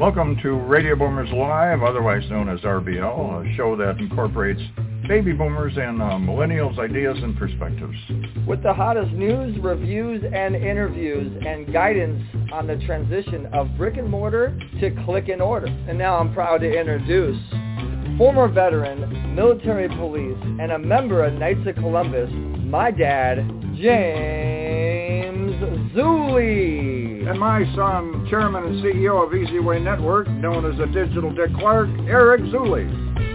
Welcome to Radio Boomers Live, otherwise known as RBL, a show that incorporates baby boomers and millennials' ideas and perspectives. With the hottest news, reviews, and interviews, and guidance on the transition of brick and mortar to click and order. And now I'm proud to introduce former veteran, military police, and a member of Knights of Columbus, my dad, James Zuley. And my son, chairman and CEO of Easy Way Network, known as the Digital Dick Clark, Eric Zuley.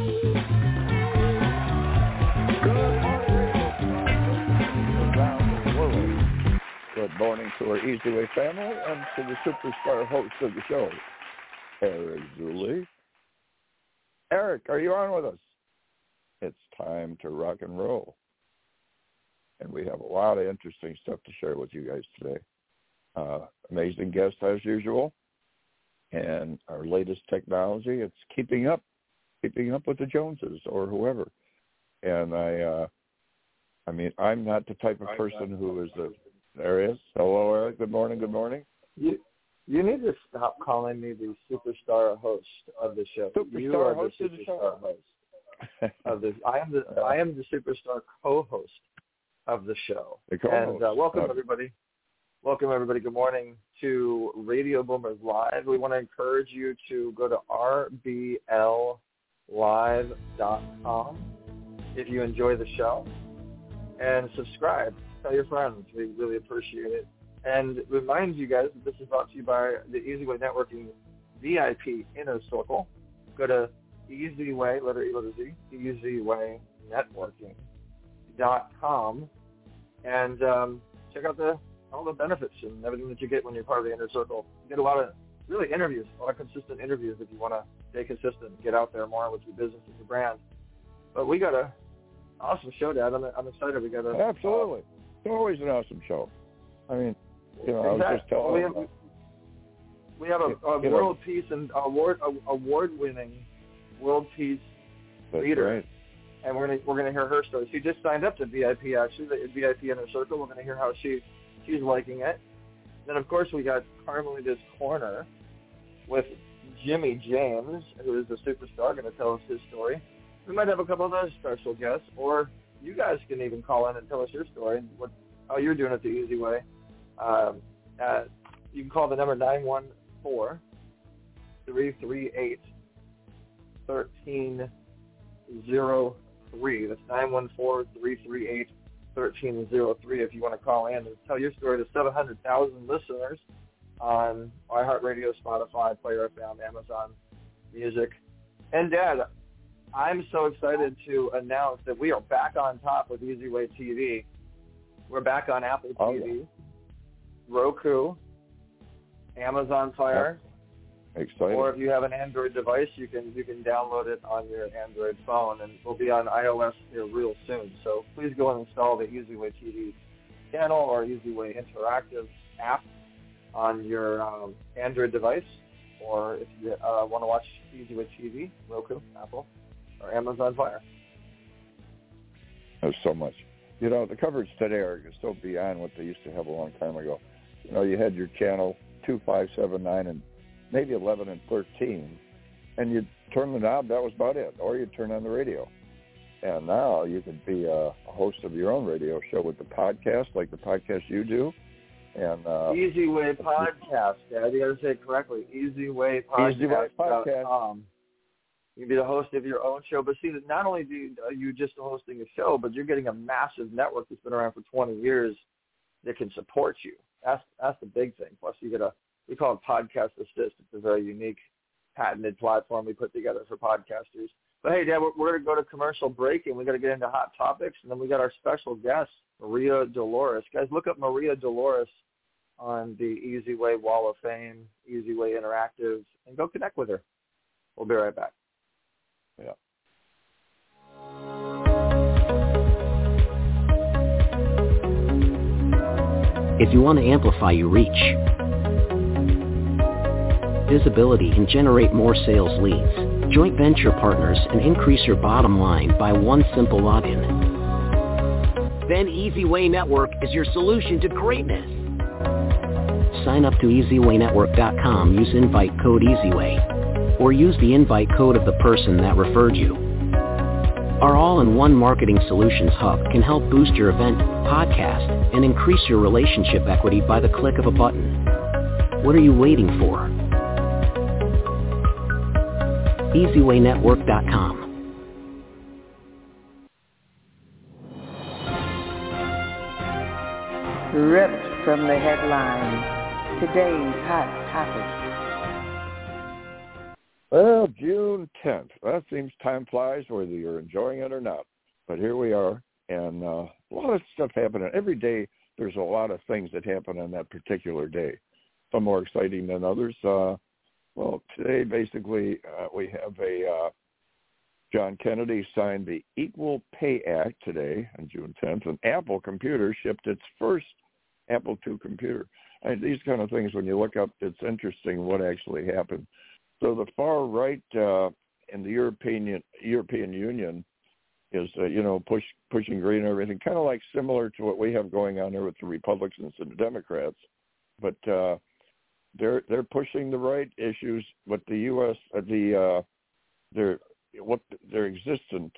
Good morning to our Easy Way family and to the superstar host of the show, Eric Zuley. Eric, are you on with us? It's time to rock and roll. And we have a lot of interesting stuff to share with you guys today. Amazing guest as usual. And our latest technology, it's keeping up with the Joneses or whoever. And I mean, I'm not the type of person who is there he is. Hello, Eric. Good morning. Good morning. You need to stop calling me the superstar host of the show. You are the superstar host of this. I am the superstar co-host of the show. And welcome everybody. Welcome everybody. Good morning to Radio Boomers Live. We want to encourage you to go to rbllive.com if you enjoy the show, and subscribe. Tell your friends. We really appreciate it. And remind you guys that this is brought to you by the Easy Way Networking VIP Inner Circle. Go to Easy Way, letter E, letter Z, easywaynetworking.com, and check out all the benefits and everything that you get when you're part of the Inner Circle. You get a lot of really interviews, a lot of consistent interviews if you want to stay consistent, get out there more with your business and your brand. But we got a awesome show, Dad. I'm excited. We got absolutely. It's always an awesome show. I mean, you know, exactly. I was just telling we have a world peace and award-winning world peace leader, right. And we're gonna hear her story. She just signed up to VIP, actually, the VIP Inner Circle. We're gonna hear how she's liking it. Then of course we got Carmelita's Corner with Jimmy James, who is a superstar, going to tell us his story. We might have a couple of other special guests, or you guys can even call in and tell us your story and how you're doing it the easy way. You can call the number 914-338-1303. That's 914-338-1303 if you want to call in and tell your story to 700,000 listeners on iHeartRadio, Spotify, Player FM, Amazon Music. And Dad, I'm so excited to announce that we are back on top with Easy Way TV. We're back on Apple TV, Roku, Amazon Fire. Exciting. Or if you have an Android device, you can download it on your Android phone, and we'll be on iOS here real soon. So please go and install the Easy Way TV channel or Easy Way Interactive app on your Android device, or if you want to watch Easy Way TV, Roku, Apple, or Amazon Fire. There's so much. You know, the coverage today is so beyond what they used to have a long time ago. You know, you had your channel 2, 5, 7, 9, and maybe 11 and 13, and you'd turn the knob, that was about it, or you'd turn on the radio. And now you could be a host of your own radio show with the podcast, like the podcast you do. And Easy Way Podcast, Dad. You got to say it correctly. EasyWayPodcast.com. You can be the host of your own show. But see, not only are you just hosting a show, but you're getting a massive network that's been around for 20 years that can support you. That's the big thing. Plus, you get we call it Podcast Assist. It's a very unique, patented platform we put together for podcasters. But hey, Dad, we're going to go to commercial break, and we got to get into hot topics, and then we got our special guest, Maria Dolores. Guys, look up Maria Dolores on the Easy Way Wall of Fame, Easy Way Interactive, and go connect with her. We'll be right back. Yeah. If you want to amplify your reach, visibility, and generate more sales leads, joint venture partners, and increase your bottom line by one simple login, then Easy Way Network is your solution to greatness. sign up to EasyWayNetwork.com, use invite code EasyWay, or use the invite code of the person that referred you. Our all-in-one marketing solutions hub can help boost your event, podcast, and increase your relationship equity by the click of a button. What are you waiting for? EasyWayNetwork.com. Ripped from the headlines, today's hot topic. Well, June 10th. That seems time flies whether you're enjoying it or not. But here we are, and a lot of stuff happening. Every day there's a lot of things that happen on that particular day. Some more exciting than others. Well, today basically we have John Kennedy signed the Equal Pay Act today on June 10th, and Apple Computer shipped its first Apple II computer. These kind of things, when you look up, it's interesting what actually happened. So the far right in the European Union is, pushing green and everything, kind of like similar to what we have going on here with the Republicans and the Democrats. But they're pushing the right issues, but the U.S. Their existent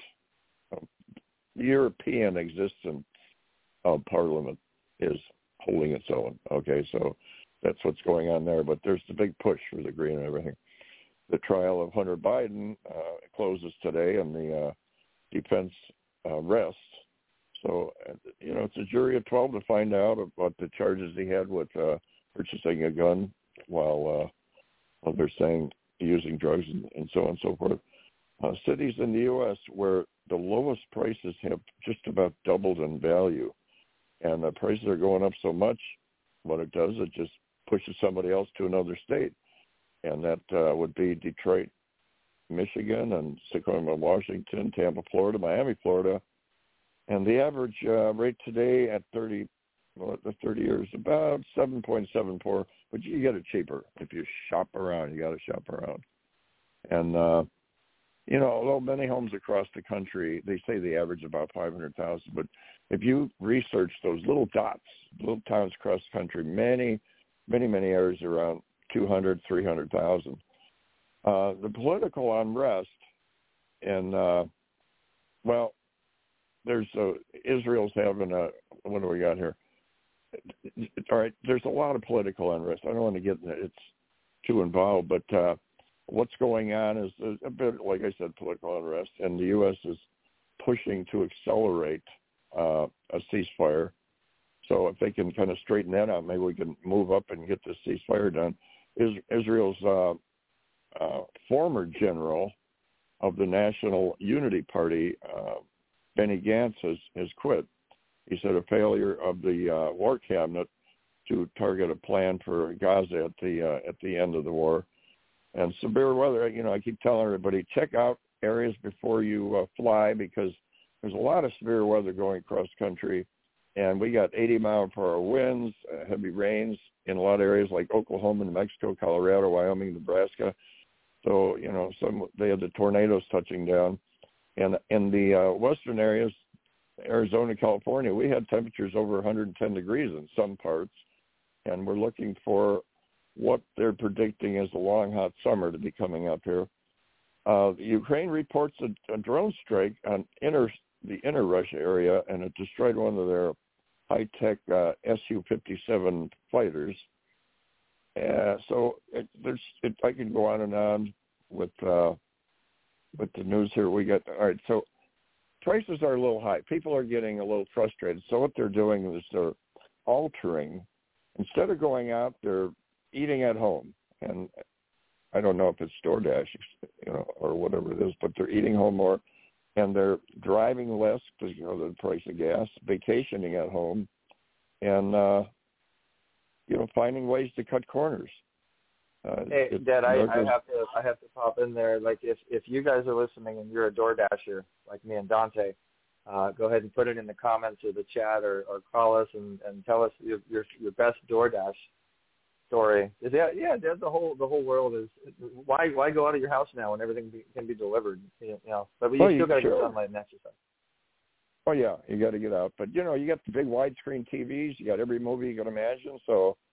European existent Parliament is holding its own. Okay, so that's what's going on there. But there's the big push for the green and everything. The trial of Hunter Biden closes today, and the defense rests. So, it's a jury of 12 to find out about the charges he had with purchasing a gun while they're saying using drugs and so on and so forth. Cities in the U.S. where the lowest prices have just about doubled in value, and the prices are going up so much, what it does, it just pushes somebody else to another state. And that would be Detroit, Michigan, and Tacoma, Washington, Tampa, Florida, Miami, Florida. And the average rate today at 30 years, about 7.74, but you get it cheaper. If you shop around, you got to shop around. And, although many homes across the country, they say the average about 500,000, but if you research those little dots, little towns across the country, many areas around 200, 300,000. The political unrest, and there's Israel's having what do we got here? All right, there's a lot of political unrest. I don't want to get it's too involved, but what's going on is a bit, like I said, political unrest, and the U.S. is pushing to accelerate a ceasefire. So if they can kind of straighten that out, maybe we can move up and get this ceasefire done. Israel's former general of the National Unity Party, Benny Gantz, has quit. He said a failure of the war cabinet to target a plan for Gaza at the end of the war. And severe weather, I keep telling everybody, check out areas before you fly, because there's a lot of severe weather going across the country. And we got 80-mile-per-hour winds, heavy rains in a lot of areas like Oklahoma, New Mexico, Colorado, Wyoming, Nebraska. So, they had the tornadoes touching down. And in the western areas, Arizona, California, we had temperatures over 110 degrees in some parts. And we're looking for what they're predicting is a long, hot summer to be coming up here. Ukraine reports a drone strike on the inner Russia area, and it destroyed one of their high-tech Su-57 fighters. So I can go on and on with the news here. We got all right. So prices are a little high. People are getting a little frustrated. So what they're doing is they're altering. Instead of going out, they're eating at home. And I don't know if it's DoorDash, or whatever it is, but they're eating home more. And they're driving less because, the price of gas, vacationing at home, and, finding ways to cut corners. Hey, Dad, I have to pop in there. Like, if you guys are listening and you're a DoorDasher like me and Dante, go ahead and put it in the comments or the chat, or call us and tell us your best DoorDash story. Yeah, Dad, the whole world is why go out of your house now when everything can be delivered? But you still got to get sunlight and exercise. Oh yeah, you got to get out. But you got the big widescreen TVs. You got every movie you can imagine. So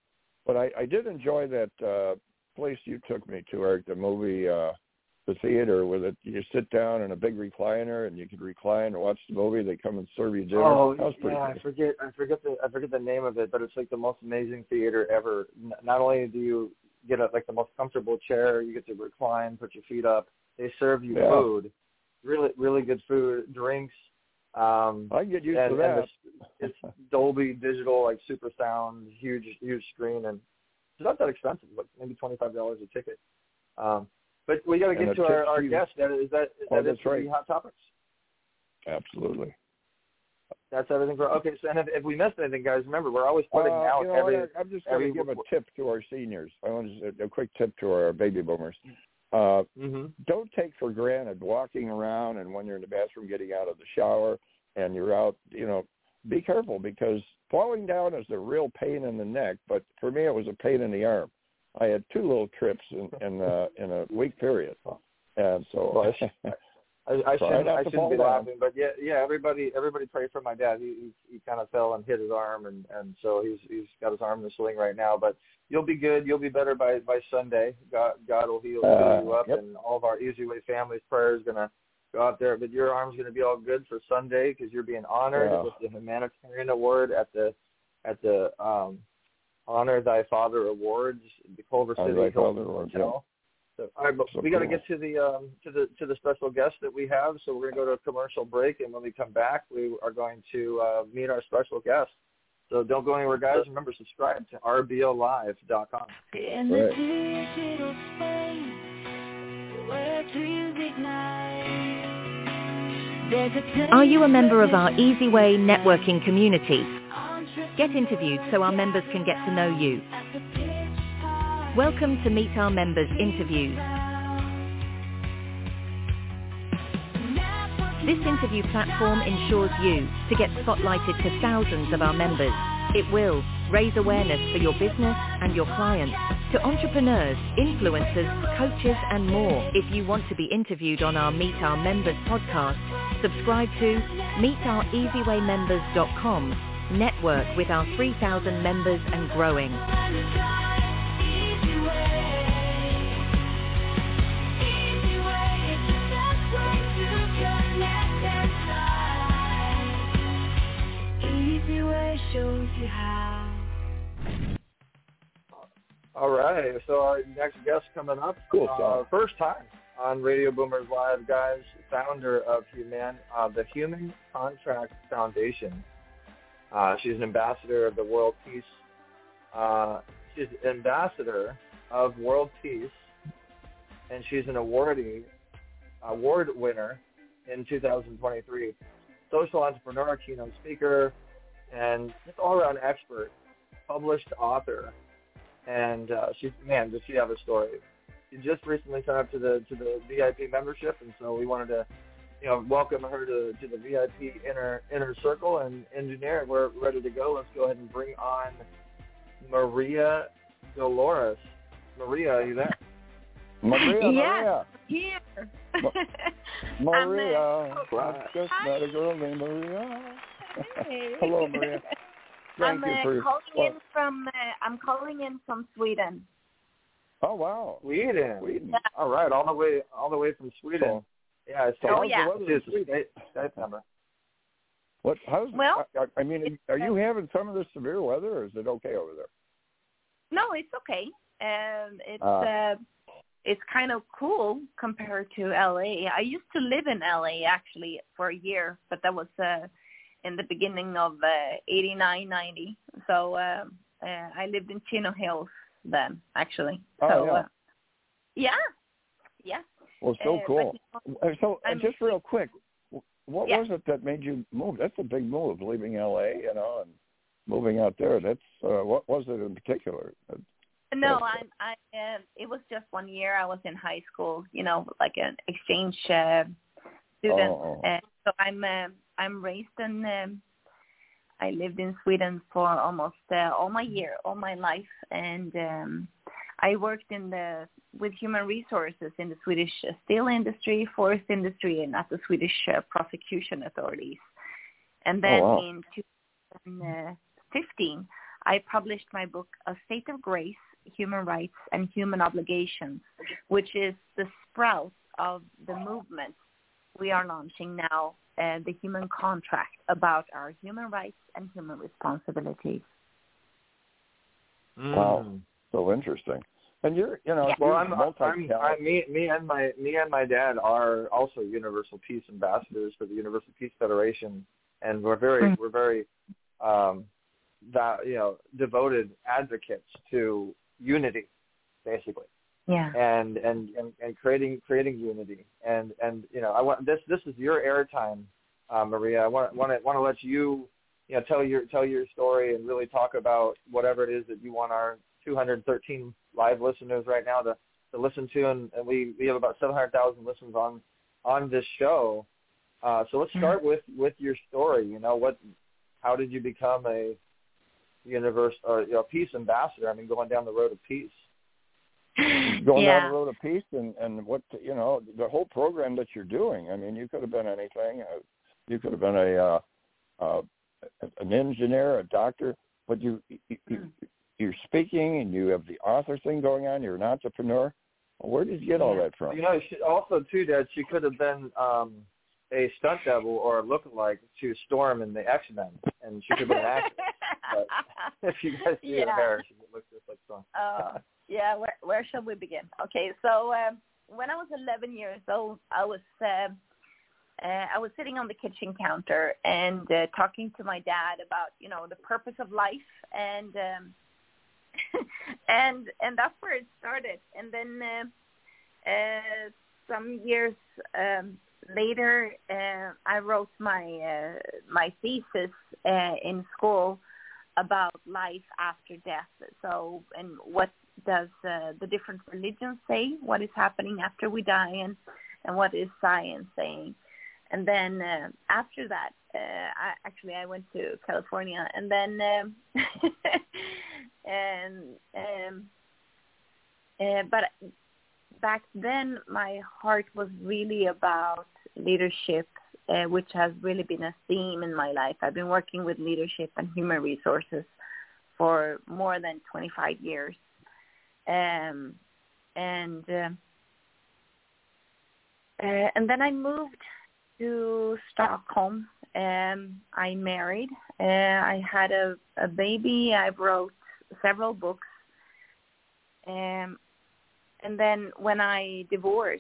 But I did enjoy that place you took me to, Eric, the movie, the theater, where you sit down in a big recliner and you can recline and watch the movie. They come and serve you dinner. Oh, that was pretty cool. I forget the name of it, but it's like the most amazing theater ever. Not only do you get like the most comfortable chair, you get to recline, put your feet up. They serve you food, really, really good food, drinks. I can get used to that. It's Dolby Digital, like super sound, huge screen, and it's not that expensive, like maybe $25 a ticket. But we got to get to our guest. Is that it for the Hot Topics? Absolutely. That's everything for. Okay, so and if we missed anything, guys, remember we're always putting out I'm just going to give a tip to our seniors. I want a quick tip to our baby boomers. Don't take for granted walking around and when you're in the bathroom getting out of the shower and you're out, be careful, because falling down is a real pain in the neck, but for me it was a pain in the arm. I had 2 little trips in a week period, and so I shouldn't be laughing, but yeah, everybody pray for my dad. He kind of fell and hit his arm, and so he's got his arm in a sling right now. But you'll be good. You'll be better by Sunday. God will heal you up, and all of our Easy Way family's prayers gonna go out there. But your arm's gonna be all good for Sunday because you're being honored with the humanitarian award at the Honor Thy Father Awards, the Culver City Hilton Hotel. So, all right, but we got to get to the special guest that we have. So we're going to go to a commercial break, and when we come back, we are going to meet our special guest. So don't go anywhere, guys. Remember, subscribe to RBOLive.com. In the digital space where dreams ignite. Are you a member of our Easy Way networking community? Get interviewed so our members can get to know you. Welcome to Meet Our Members Interviews. This interview platform ensures you to get spotlighted to thousands of our members. It will raise awareness for your business and your clients to entrepreneurs, influencers, coaches, and more. If you want to be interviewed on our Meet Our Members podcast, subscribe to meetoureasywaymembers.com. Network with our 3,000 members and growing. Easy Way shows you how. All right, so our next guest coming up, first time on Radio Boomers Live, guys, founder of the Human Contract Foundation. She's an ambassador of the World Peace. She's ambassador of World Peace, and she's an award winner in 2023. Social entrepreneur, keynote speaker, and just all-around expert, published author. And does she have a story? She just recently signed up to the VIP membership, and so we wanted to welcome her to the VIP inner circle. And engineer, we're ready to go. Let's go ahead and bring on Maria Dolores. Maria, are you there? Maria. Here. Maria. I just met a girl named Maria. Hey. Hello, Maria. I'm calling in from Sweden. Oh wow, Sweden. Yeah. All right, all the way from Sweden. So, yeah. So oh yeah. Skype number. I mean, are you having some of the severe weather, or is it okay over there? No, it's okay. It's kind of cool compared to LA. I used to live in LA actually for a year, but that was in the beginning of 89, 90. So I lived in Chino Hills then, actually. Oh, yeah. Well, so cool. So just real quick, what Yeah. was it that made you move? That's a big move, leaving LA, and moving out there. That's what was it in particular? No, it was just 1 year. I was in high school, like an exchange student. So I'm raised in. I lived in Sweden for almost all my life, and I worked with human resources in the Swedish steel industry, forest industry, and at the Swedish prosecution authorities. And then in 2015, I published my book, A State of Grace, Human Rights and Human Obligations, which is the sprout of the movement we are launching now, the Human Contract, about our human rights and human responsibilities. Wow, so interesting. And you're, you know, me and my dad are also Universal Peace Ambassadors for the Universal Peace Federation, and we're very devoted advocates to unity, basically. Yeah. And creating unity, and you know, I want this is your airtime, Maria. I want to let you, you know, tell your story and really talk about whatever it is that you want our 213 live listeners right now to listen to, and we have about 700,000 listens on this show. So let's start with your story. You know, how did you become a peace ambassador? I mean, going down the road of peace. Going down the road of peace, and what, you know, the whole program that you're doing. I mean, you could have been anything. You could have been an engineer, a doctor, but you're speaking, and you have the author thing going on. You're an entrepreneur. Where did you get all that from? You know, also too, Dad, she could have been a stunt double or a lookalike to Storm in the X-Men, and she could have been an actress. But if you guys see her hair, she looks just like Storm. Yeah, where shall we begin? Okay, so when I was 11 years old, I was sitting on the kitchen counter and talking to my dad about, you know, the purpose of life, and and that's where it started. And then some years later, I wrote my thesis in school about life after death. So, and what does the different religions say? What is happening after we die, and what is science saying? And then after that, I went to California, and then but back then my heart was really about leadership, which has really been a theme in my life. I've been working with leadership and human resources for more than 25 years. And then I moved to Stockholm. I married. I had a baby. I wrote several books. And then when I divorced,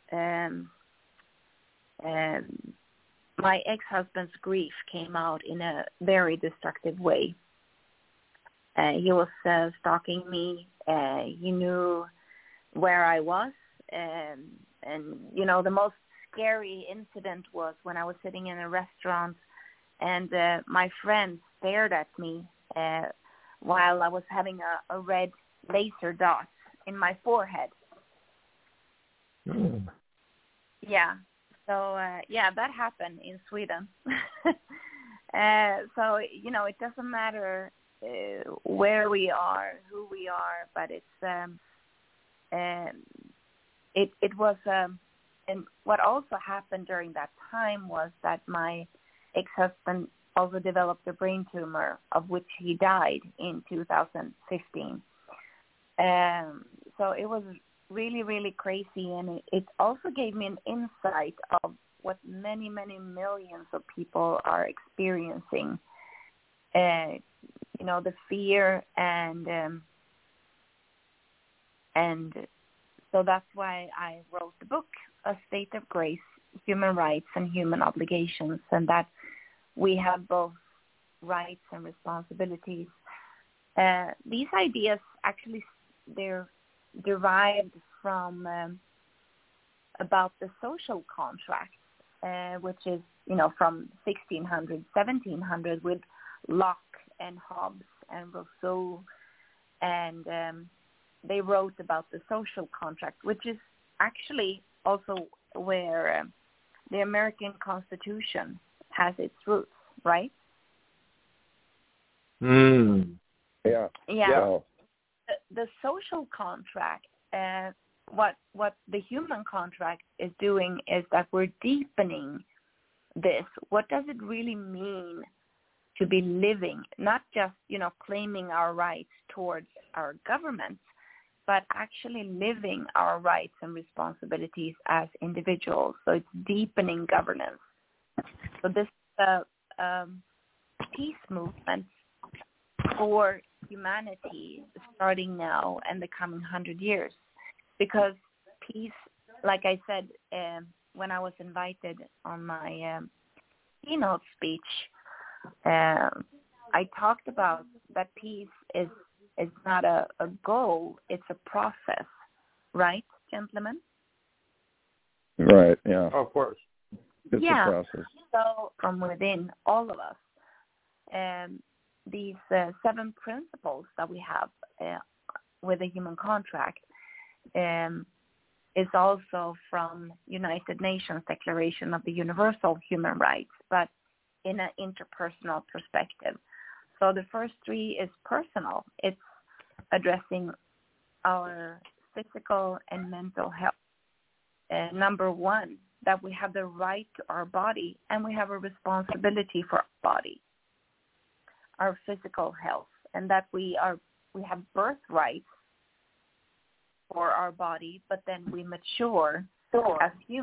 my ex-husband's grief came out in a very destructive way. He was stalking me. He knew where I was. And, you know, the most scary incident was when I was sitting in a restaurant, and my friend stared at me while I was having a red laser dot in my forehead. Yeah. So, that happened in Sweden. So, you know, it doesn't matter where we are, who we are, but it's it was and what also happened during that time was that my ex-husband also developed a brain tumor, of which he died in 2015. So it was really, really crazy, and it also gave me an insight of what many, many millions of people are experiencing. You know, the fear, and so that's why I wrote the book, A State of Grace, Human Rights and Human Obligations, and that we have both rights and responsibilities. These ideas actually, they're derived from about the social contract, which is, you know, from 1600, 1700 with Locke and Hobbes and Rousseau, and they wrote about the social contract, which is actually also where the American Constitution has its roots, right? Yeah. The social contract, what the human contract is doing is that we're deepening this. What does it really mean to be living, not just, claiming our rights towards our government, but actually living our rights and responsibilities as individuals. So it's deepening governance. So this peace movement for humanity starting now and the coming 100 years. Because peace, like I said, when I was invited on my keynote speech, I talked about that peace is not a goal, it's a process, right, gentlemen? Right, yeah. Oh, of course. It's a process. So from within all of us, these 7 principles that we have with the human contract is also from United Nations Declaration of the Universal Human Rights, but in an interpersonal perspective. So the first 3 is personal. It's addressing our physical and mental health. Number 1, that we have the right to our body and we have a responsibility for our body, our physical health, and that we have birthrights for our body, but then we mature as humans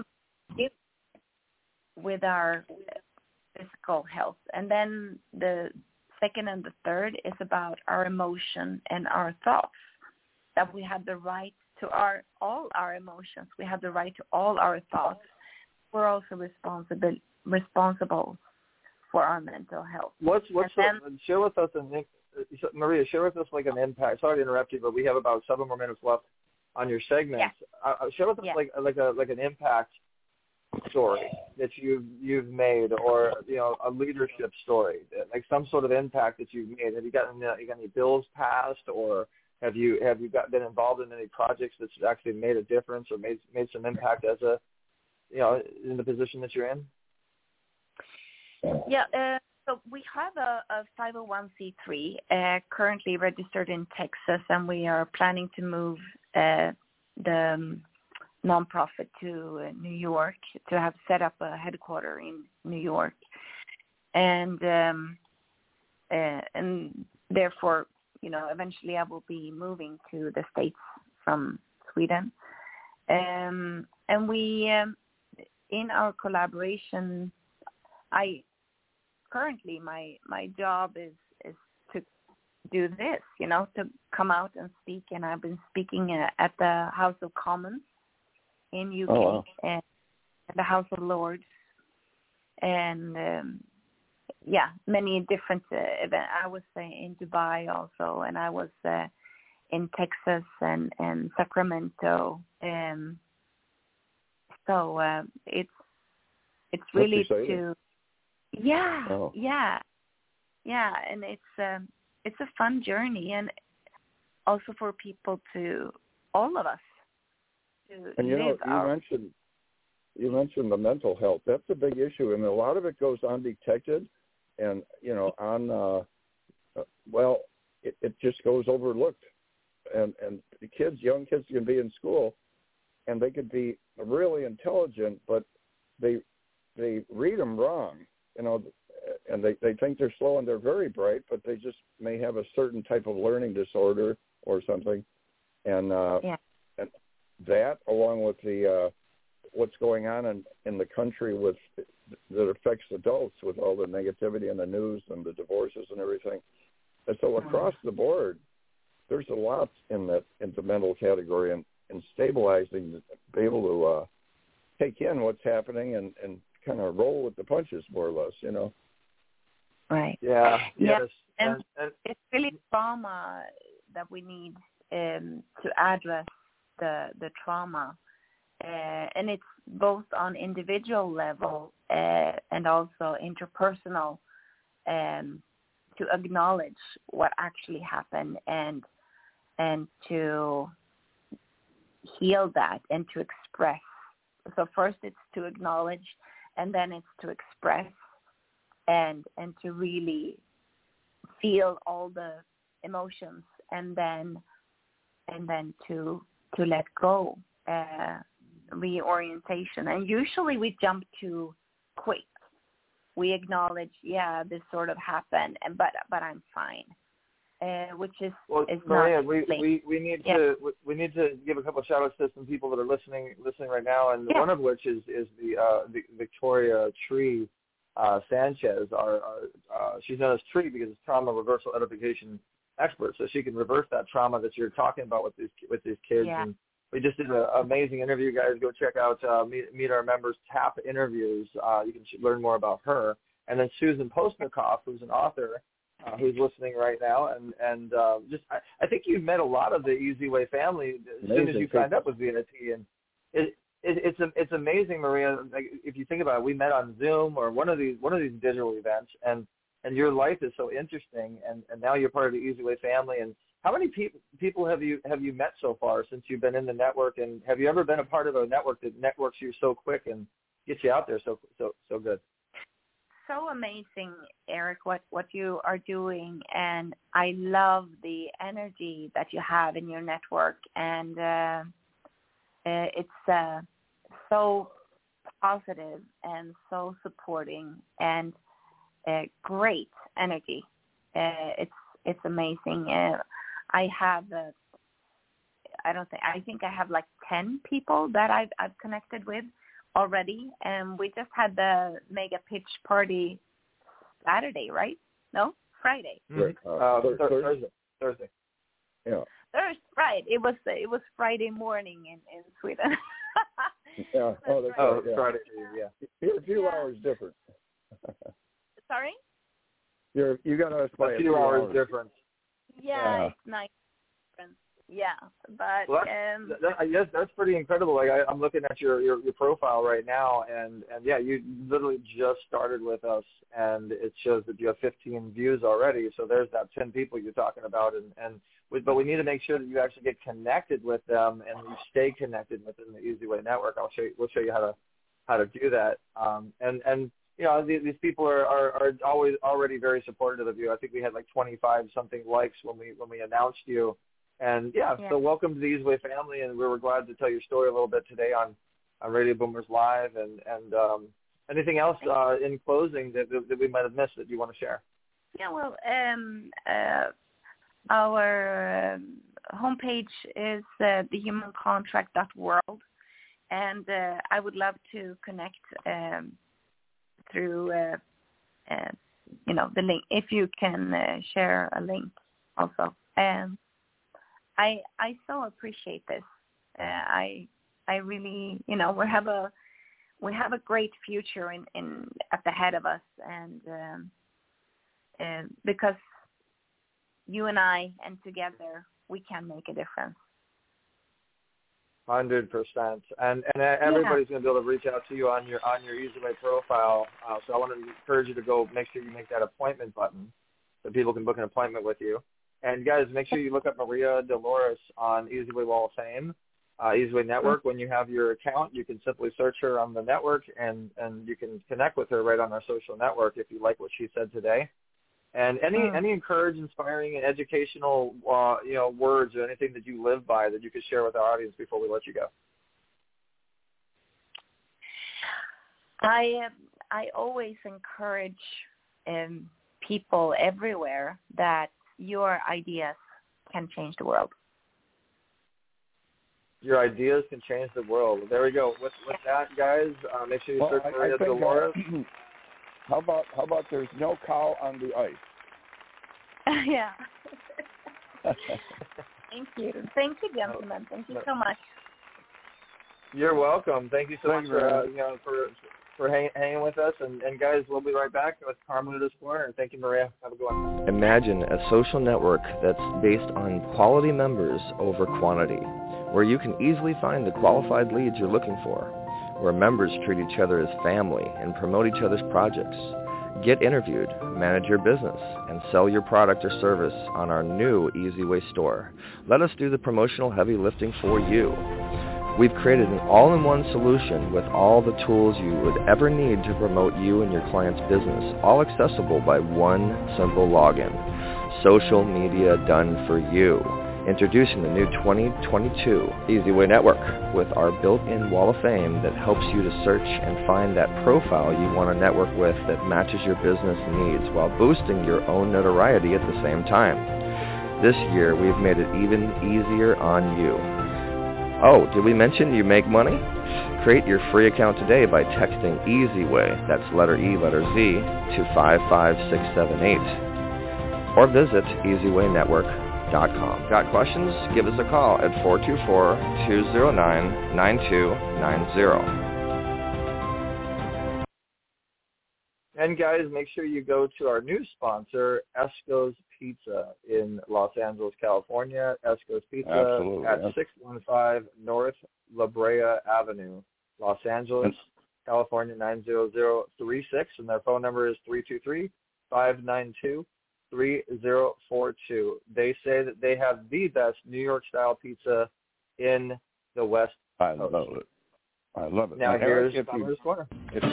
with our physical health. And then the second and the third is about our emotion and our thoughts, that we have the right to all our emotions. We have the right to all our thoughts. We're also responsible for our mental health. Share with us, Maria, share with us like an impact. Sorry to interrupt you, but we have about 7 more minutes left on your segment. Yeah. Share with us like an impact story that you've made, or a leadership story, like some sort of impact that you've made. Have you gotten any bills passed, or have you been involved in any projects that's actually made a difference or made some impact as a in the position that you're in? Yeah. So we have a 501c3 currently registered in Texas, and we are planning to move the nonprofit to New York, to have set up a headquarters in New York, and therefore, eventually I will be moving to the States from Sweden, and we, in our collaboration, currently my job is to do this, to come out and speak, and I've been speaking at the House of Commons in UK and the House of Lords, and many different events. I was in Dubai also, and I was in Texas and Sacramento, so it's really to and it's a fun journey, and also for people all of us. And you mentioned the mental health. That's a big issue, and a lot of it goes undetected, and it just goes overlooked. And the young kids can be in school, and they could be really intelligent, but they read them wrong, and they think they're slow and they're very bright, but they just may have a certain type of learning disorder or something, and that, along with the what's going on in the country that affects adults with all the negativity in the news and the divorces and everything. And so across the board, there's a lot in the mental category, and stabilizing, to be able to take in what's happening and kind of roll with the punches, more or less, Right. Yeah. Yes. And it's really trauma that we need to address the trauma, and it's both on individual level and also interpersonal, to acknowledge what actually happened and to heal that and to express. So first it's to acknowledge, and then it's to express and to really feel all the emotions, and then to let go, reorientation. And usually we jump too quick. we acknowledge, this sort of happened, but I'm fine. Which is Maria, not we need to give a couple of shout outs to some people that are listening right now, and one of which is the Victoria Tree Sanchez. She's known as Tree because it's trauma reversal edification expert, so she can reverse that trauma that you're talking about with these kids. And we just did an amazing interview, guys. Go check out Meet Our Members Tap interviews. You can learn more about her. And then Susan Postnikoff, who's an author, who's listening right now, and I think you've met a lot of the Easy Way family as soon as you signed up with VNT, and it's amazing, Maria. Like, if you think about it, we met on Zoom or one of these digital events, and your life is so interesting, and now you're part of the Easy Way family. And how many people have you met so far since you've been in the network, and have you ever been a part of a network that networks you so quick and gets you out there so good? So amazing, Eric, what you are doing, and I love the energy that you have in your network, and it's so positive and so supporting and great energy. It's amazing. I think I have like 10 people that I've connected with already, and we just had the mega pitch party Saturday, right? No, Friday. Thursday. Yeah. Right. It was Friday morning in Sweden. Yeah. Friday. Yeah. You're a few hours different. Sorry. You got us by a few hours difference. Yeah, it's nice. Yeah, but that's pretty incredible. Like I'm looking at your profile right now, and you literally just started with us, and it shows that you have 15 views already. So there's that 10 people you're talking about, but we need to make sure that you actually get connected with them and you stay connected within the Easy Way network. We'll show you how to do that. And these people are always already very supportive of you. I think we had like 25 something likes when we announced you. And so welcome to the Easy Way family, and we were glad to tell your story a little bit today on Radio Boomers Live. And anything else in closing that we might have missed that you want to share? Yeah, well, our homepage is thehumancontract.world, and I would love to connect through the link, if you can share a link also. I so appreciate this. I really, we have a great future in up ahead of us, and because you and I and together we can make a difference. 100%, and everybody's going to be able to reach out to you on your Easy Way profile. So I want to encourage you to go make sure you make that appointment button so people can book an appointment with you. And guys, make sure you look up Maria Dolores on Easy Way Wall of Fame, Easy Way Network. When you have your account, you can simply search her on the network, and you can connect with her right on our social network if you like what she said today. And any encouraging, inspiring, and educational words or anything that you live by that you could share with our audience before we let you go. I always encourage people everywhere that your ideas can change the world. Your ideas can change the world. There we go. With that, guys, make sure you search Maria Dolores. How about there's no cow on the ice? Yeah. Thank you, gentlemen. Thank you so much. You're welcome. Thank you so much for hanging with us. And guys, we'll be right back with Carmen Explorer. And thank you, Maria. Have a good one. Imagine a social network that's based on quality members over quantity, where you can easily find the qualified leads you're looking for, where members treat each other as family and promote each other's projects. Get interviewed, manage your business, and sell your product or service on our new Easy Way store. Let us do the promotional heavy lifting for you. We've created an all-in-one solution with all the tools you would ever need to promote you and your client's business, all accessible by one simple login. Social media done for you. Introducing the new 2022 Easy Way Network with our built-in wall of fame that helps you to search and find that profile you want to network with that matches your business needs while boosting your own notoriety at the same time. This year, we've made it even easier on you. Oh, did we mention you make money? Create your free account today by texting EasyWay, that's letter E, letter Z, to 55678. Or visit EasyWayNetwork.com. Got questions? Give us a call at 424-209-9290. And guys, make sure you go to our new sponsor, Esco's Pizza in Los Angeles, California. Esco's Pizza at 615 North La Brea Avenue, Los Angeles, California 90036, and their phone number is 323-592-3042. They say that they have the best New York-style pizza in the West Coast. I love it. Now here's Farmer's Corner.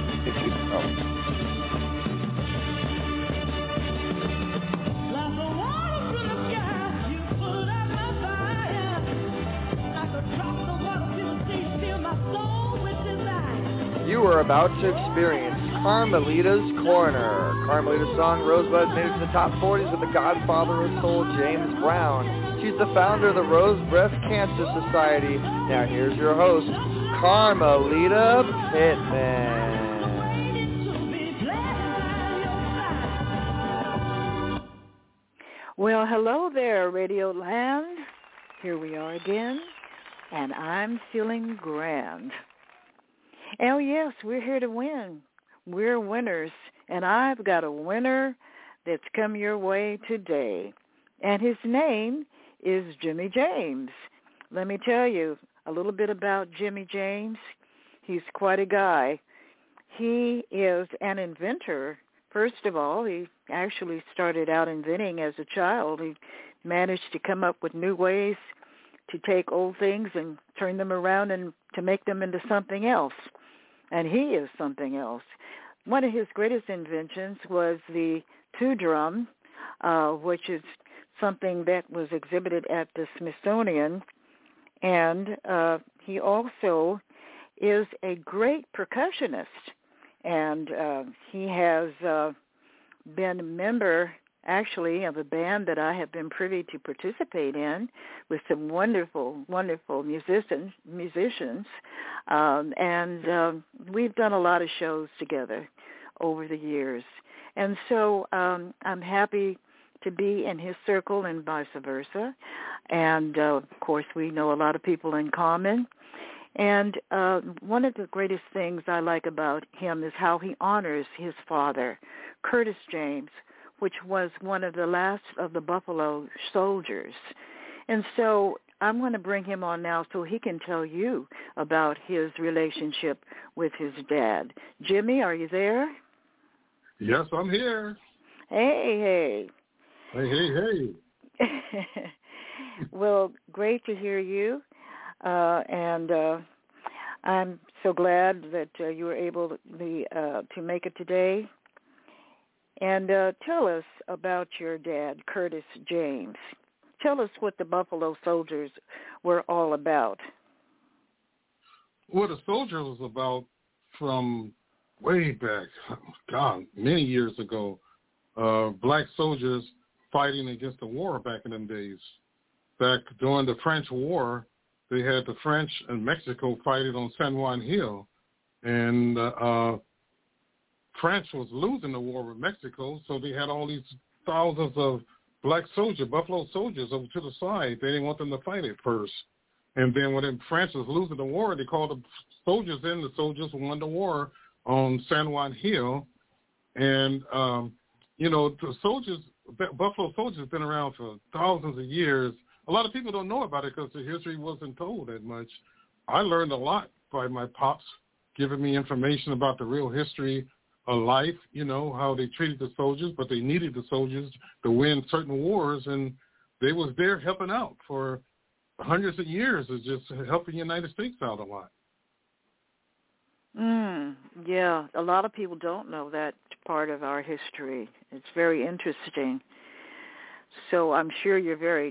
You are about to experience Carmelita's Corner. Carmelita's song Rosebud made it to the top 40s with the godfather of soul, James Brown. She's the founder of the Rose Breast Cancer Society. Now here's your host, Carmelita Pittman. Well, hello there, Radio Land. Here we are again, and I'm feeling grand. Oh, yes, we're here to win. We're winners, and I've got a winner that's come your way today, and his name is Jimmy James. Let me tell you a little bit about Jimmy James. He's quite a guy. He is an inventor. First of all, he actually started out inventing as a child. He managed to come up with new ways to take old things and turn them around and to make them into something else. And he is something else. One of his greatest inventions was the two-drum, which is something that was exhibited at the Smithsonian. And he also is a great percussionist. And he has been a member, actually, of a band that I have been privy to participate in with some wonderful, wonderful musicians. And we've done a lot of shows together over the years. And so I'm happy to be in his circle and vice versa. And, of course, we know a lot of people in common. And one of the greatest things I like about him is how he honors his father, Curtis James, which was one of the last of the Buffalo Soldiers. And so I'm going to bring him on now so he can tell you about his relationship with his dad. Jimmy, are you there? Yes, I'm here. Hey. Hey. Well, great to hear you. And I'm so glad that you were able to make it today. And tell us about your dad, Curtis James. Tell us what the Buffalo Soldiers were all about. What a soldier was about from way back, many years ago, black soldiers fighting against the war back in them days. Back during the French War, they had the French and Mexico fighting on San Juan Hill, and France was losing the war with Mexico, so they had all these thousands of black soldiers, Buffalo soldiers, over to the side. They didn't want them to fight at first. And then when France was losing the war, they called the soldiers in. The soldiers won the war on San Juan Hill. And, the soldiers, Buffalo soldiers have been around for thousands of years. A lot of people don't know about it because the history wasn't told that much. I learned a lot by my pops giving me information about the real history of life, how they treated the soldiers, but they needed the soldiers to win certain wars, and they was there helping out for hundreds of years, is just helping the United States out a lot. Yeah, a lot of people don't know that part of our history. It's very interesting. So I'm sure you're very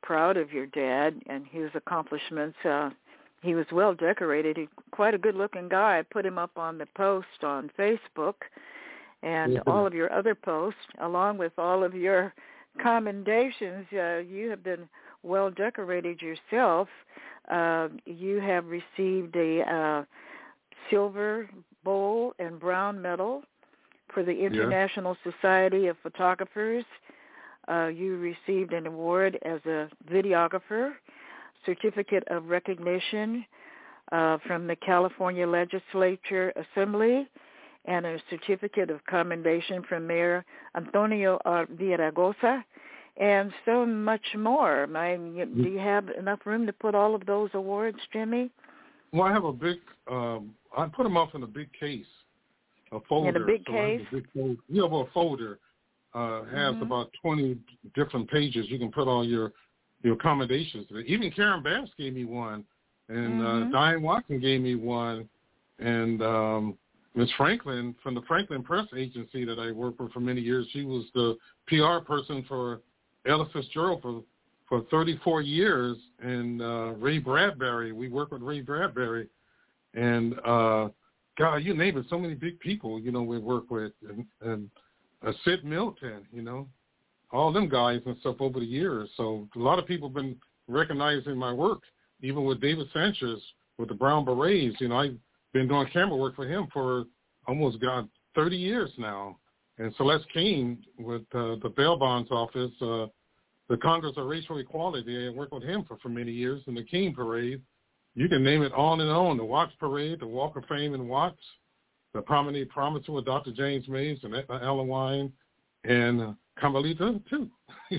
proud of your dad and his accomplishments. He was well decorated. He's quite a good-looking guy. I put him up on the post on Facebook and all of your other posts, along with all of your commendations. You have been well decorated yourself. You have received a silver bowl and brown medal for the International Society of Photographers. You received an award as a videographer, certificate of recognition from the California Legislature Assembly, and a certificate of commendation from Mayor Antonio Villaraigosa, and so much more. Do you have enough room to put all of those awards, Jimmy? Well, I have a big, I put them up in a big case, a folder. In a big case? A folder has about 20 different pages. You can put all your accommodations. Even Karen Bass gave me one, and Diane Watson gave me one, and Ms. Franklin from the Franklin Press Agency that I worked with for many years, she was the PR person for Ella Fitzgerald for 34 years, and Ray Bradbury. We worked with Ray Bradbury, and God, you name it, so many big people, we work with, and Sid Milton, all them guys and stuff over the years. So a lot of people have been recognizing my work, even with David Sanchez with the Brown Berets. I've been doing camera work for him for almost 30 years now. And Celeste King with the bail bonds office, the Congress of Racial Equality, I worked with him for many years, and the King Parade. You can name it on and on. The Watts Parade, the Walk of Fame in Watts, the Promenade Promisor with Dr. James Mays and Ellen Wine, and Carmelita too.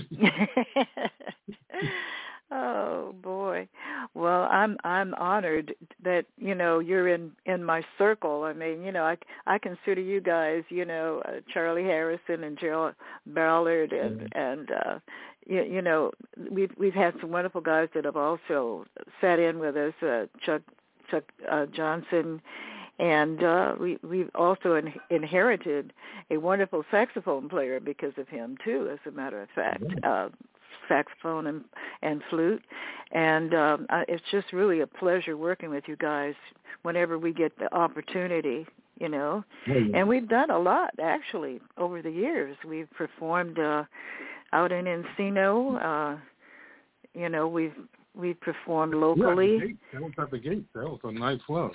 Oh boy. Well, I'm honored that you're in my circle. I mean, I consider you guys, Charlie Harrison and Gerald Ballard and we've had some wonderful guys that have also sat in with us, Chuck Johnson, and we've also inherited a wonderful saxophone player because of him too, as a matter of fact. Saxophone and flute, and it's just really a pleasure working with you guys whenever we get the opportunity, and we've done a lot actually over the years. We've performed out in Encino, we've performed locally. That was at the gate. That was a nice club.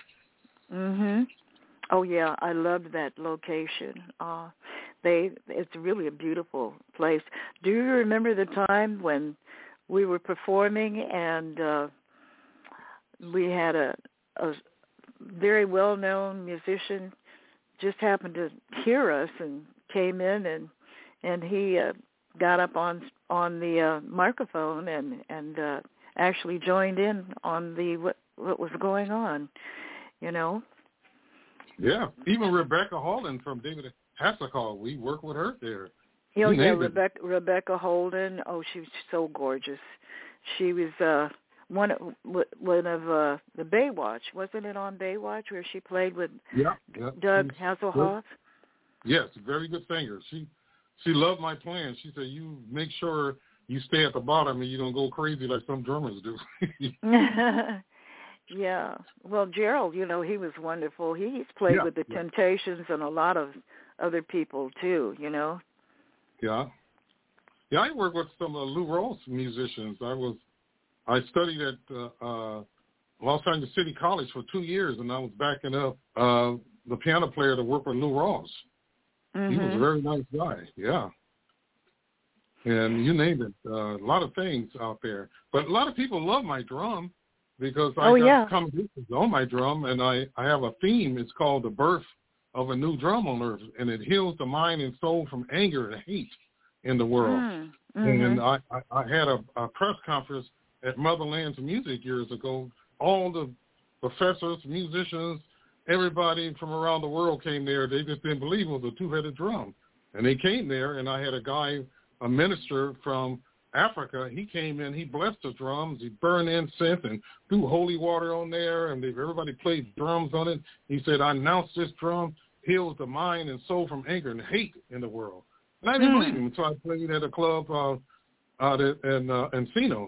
Oh yeah, I loved that location. It's really a beautiful place. Do you remember the time when we were performing and we had a very well-known musician just happened to hear us and came in and he got up on the microphone and actually joined in on what was going on, Yeah, even Rebecca Holden from David Hasselhoff, we work with her there. Rebecca Holden. Oh, she was so gorgeous. She was one of the Baywatch. Wasn't it on Baywatch where she played with Doug Hasselhoff? Yes, very good singer. She loved my plan. She said, "You make sure you stay at the bottom and you don't go crazy like some drummers do." Yeah. Well, Gerald, he was wonderful. He's played with the Temptations and a lot of other people too, Yeah, I work with some Lou Rawls musicians. I studied at Los Angeles City College for 2 years, and I was backing up the piano player to work with Lou Rawls. He was a very nice guy, yeah. And you name it, a lot of things out there. But a lot of people love my drum because I got compositions on my drum, and I have a theme. It's called The Birth of a New Drum on Earth, and it heals the mind and soul from anger and hate in the world. And I had a press conference at Motherland's Music years ago. All the professors, musicians, everybody from around the world came there. They just didn't believe it was a two-headed drum. And they came there, and I had a guy, a minister from Africa. He came in, he blessed the drums, he burned incense and threw holy water on there, and everybody played drums on it. He said, "I announce this drum heals the mind and soul from anger and hate in the world." And I didn't believe him, so I played at a club out in Encino,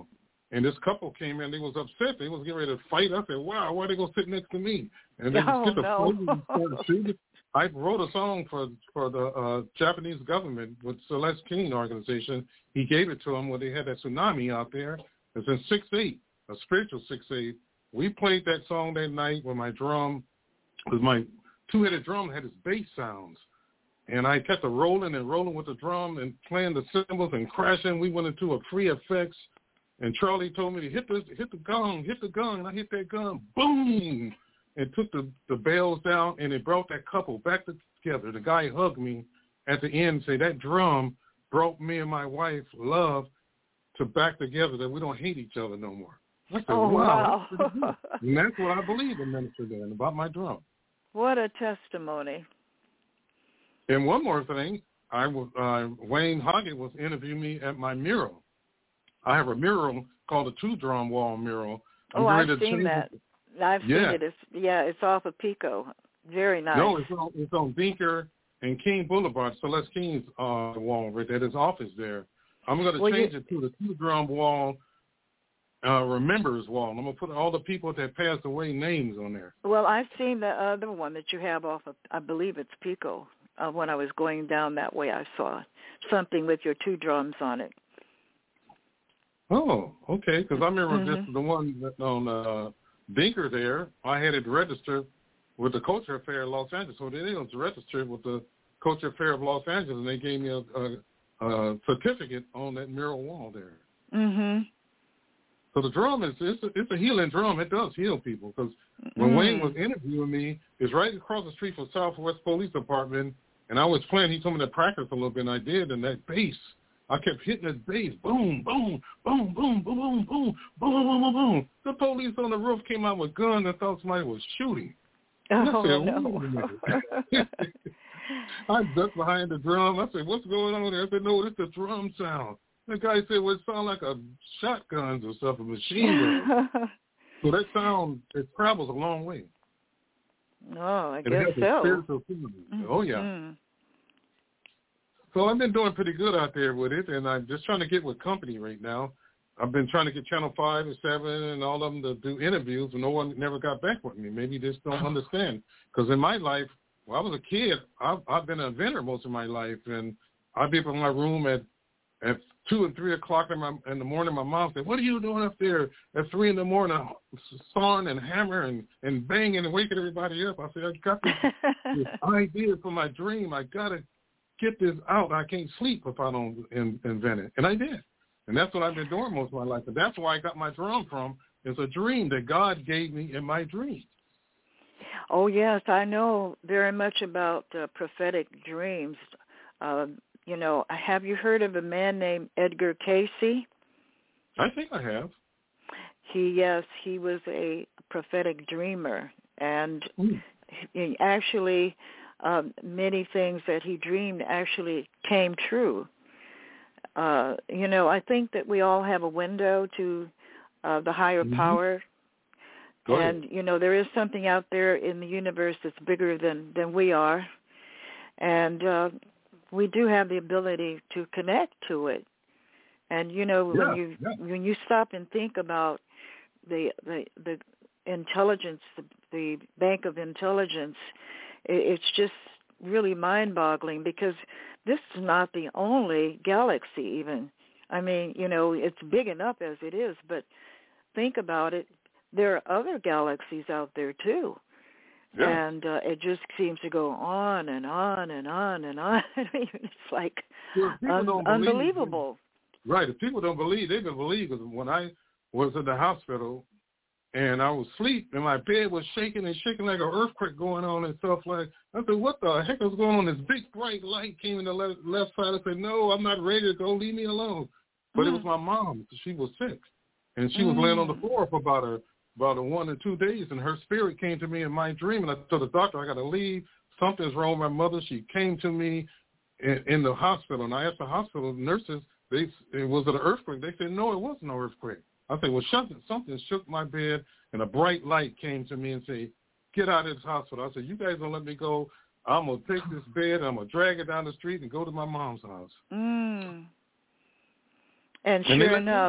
And this couple came in. They was upset. They was getting ready to fight. I said, wow, why they going to sit next to me? And they just get the phone and started shooting. I wrote a song for the Japanese government with Celeste King organization. He gave it to them when they had that tsunami out there. It's in 6/8, a spiritual 6/8. We played that song that night with my drum, because my two-headed drum had its bass sounds. And I kept rolling and rolling with the drum and playing the cymbals and crashing. We went into a free effects. And Charlie told me to hit the gong. And I hit that gong, boom, and took the bells down, and it brought that couple back together. The guy hugged me at the end and said, that drum brought me and my wife love to back together, that we don't hate each other no more. I said, wow. And that's what I believe in Minister Dan, about my drum. What a testimony. And one more thing, Wayne Hoggett was interviewing me at my mural. I have a mural called a 2-drum wall mural. I've seen that. I've seen it. It's off of Pico. Very nice. No, it's on Dinker and King Boulevard, Celeste King's wall right there. His office there. I'm going to change it to the 2-drum wall, remembers wall. I'm going to put all the people that passed away names on there. Well, I've seen the other one that you have off of, I believe it's Pico. When I was going down that way, I saw something with your 2 drums on it. Oh, okay, because I remember just the one on Dinker there, I had it registered with the Culture Fair of Los Angeles. So it was registered with the Culture Fair of Los Angeles, and they gave me a certificate on that mural wall there. Mm-hmm. So the drum it's a healing drum. It does heal people, because when Wayne was interviewing me, it's right across the street from Southwest Police Department, and I was playing. He told me to practice a little bit, and I did, and that bass, I kept hitting that bass, boom, boom, boom, boom, boom, boom, boom, boom, boom, boom. The police on the roof came out with guns and thought somebody was shooting. Oh, I said, no. I ducked behind the drum. I said, what's going on there? I said, no, it's the drum sound. The guy said, well, it sounds like a shotguns or something, machine gun. So that sound, it travels a long way. Oh, I and guess it has a spiritual feeling. Oh, yeah. Mm-hmm. So I've been doing pretty good out there with it, and I'm just trying to get with company right now. I've been trying to get Channel 5 and 7 and all of them to do interviews, and no one never got back with me. Maybe they just don't understand. Because in my life, when I was a kid, I've been an inventor most of my life, and I'd be up in my room at 2 and 3 o'clock in the morning. My mom said, what are you doing up there at 3 in the morning, sawing and hammering and banging and waking everybody up? I said, I got this idea for my dream. I got to get this out. I can't sleep if I don't invent it. And I did. And that's what I've been doing most of my life. And that's where I got my drum from. It's a dream that God gave me in my dream. Oh, yes. I know very much about prophetic dreams. Have you heard of a man named Edgar Casey? I think I have. He was a prophetic dreamer. And he actually, many things that he dreamed actually came true. I think that we all have a window to the higher power. And, there is something out there in the universe that's bigger than we are. And we do have the ability to connect to it. And, when you stop and think about the intelligence, the bank of intelligence, it's just really mind-boggling, because this is not the only galaxy even. I mean, it's big enough as it is, but think about it. There are other galaxies out there too. Yeah. And it just seems to go on and on and on and on. I mean, it's like unbelievable. Right. If people don't believe, they don't believe. Because when I was in the hospital and I was asleep and my bed was shaking and shaking like an earthquake going on and stuff like, I said, what the heck is going on? This big bright light came in the left side. I said, no, I'm not ready to go. Leave me alone. But it was my mom. She was sick. And she was laying on the floor for about 1 or 2 days, and her spirit came to me in my dream, and I told the doctor, I got to leave. Something's wrong with my mother. She came to me in the hospital, and I asked the hospital nurses, was it an earthquake? They said, no, it wasn't no earthquake. I said, well, something shook my bed, and a bright light came to me and said, get out of this hospital. I said, you guys don't let me go. I'm going to take this bed, I'm going to drag it down the street and go to my mom's house. And sure enough,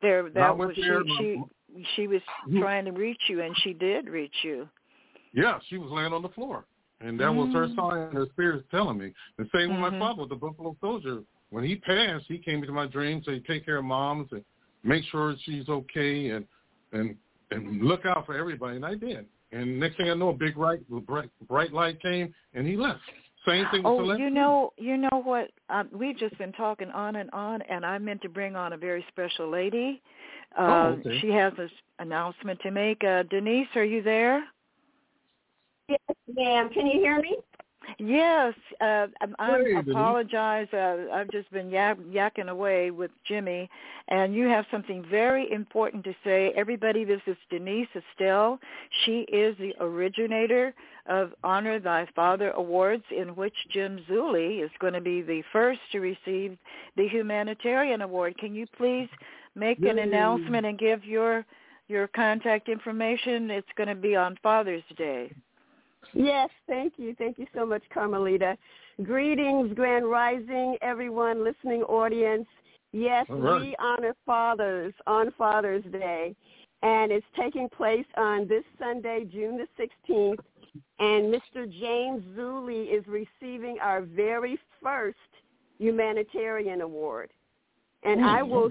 she was trying to reach you, and she did reach you. Yeah, she was laying on the floor, and that was her sign. Her spirit's telling me. The same with my father, the Buffalo Soldier. When he passed, he came into my dreams to take care of moms and make sure she's okay and look out for everybody, and I did. And next thing I know, a big bright light came, and he left. Same thing with Celeste. You know what? We've just been talking on, and I meant to bring on a very special lady. Okay. She has an announcement to make. Denise, are you there? Yes, ma'am. Can you hear me? Yes. I apologize. I've just been yakking away with Jimmy, and you have something very important to say. Everybody, this is Denise Estelle. She is the originator of Honor Thy Father Awards, in which Jim Zuley is going to be the first to receive the Humanitarian Award. Can you please make an announcement and give your contact information? It's going to be on Father's Day. Yes, thank you. Thank you so much, Carmelita. Greetings, Grand Rising, everyone, listening audience. Yes, we honor fathers on Father's Day, and it's taking place on this Sunday, June the 16th, and Mr. James Zuley is receiving our very first Humanitarian Award. And I will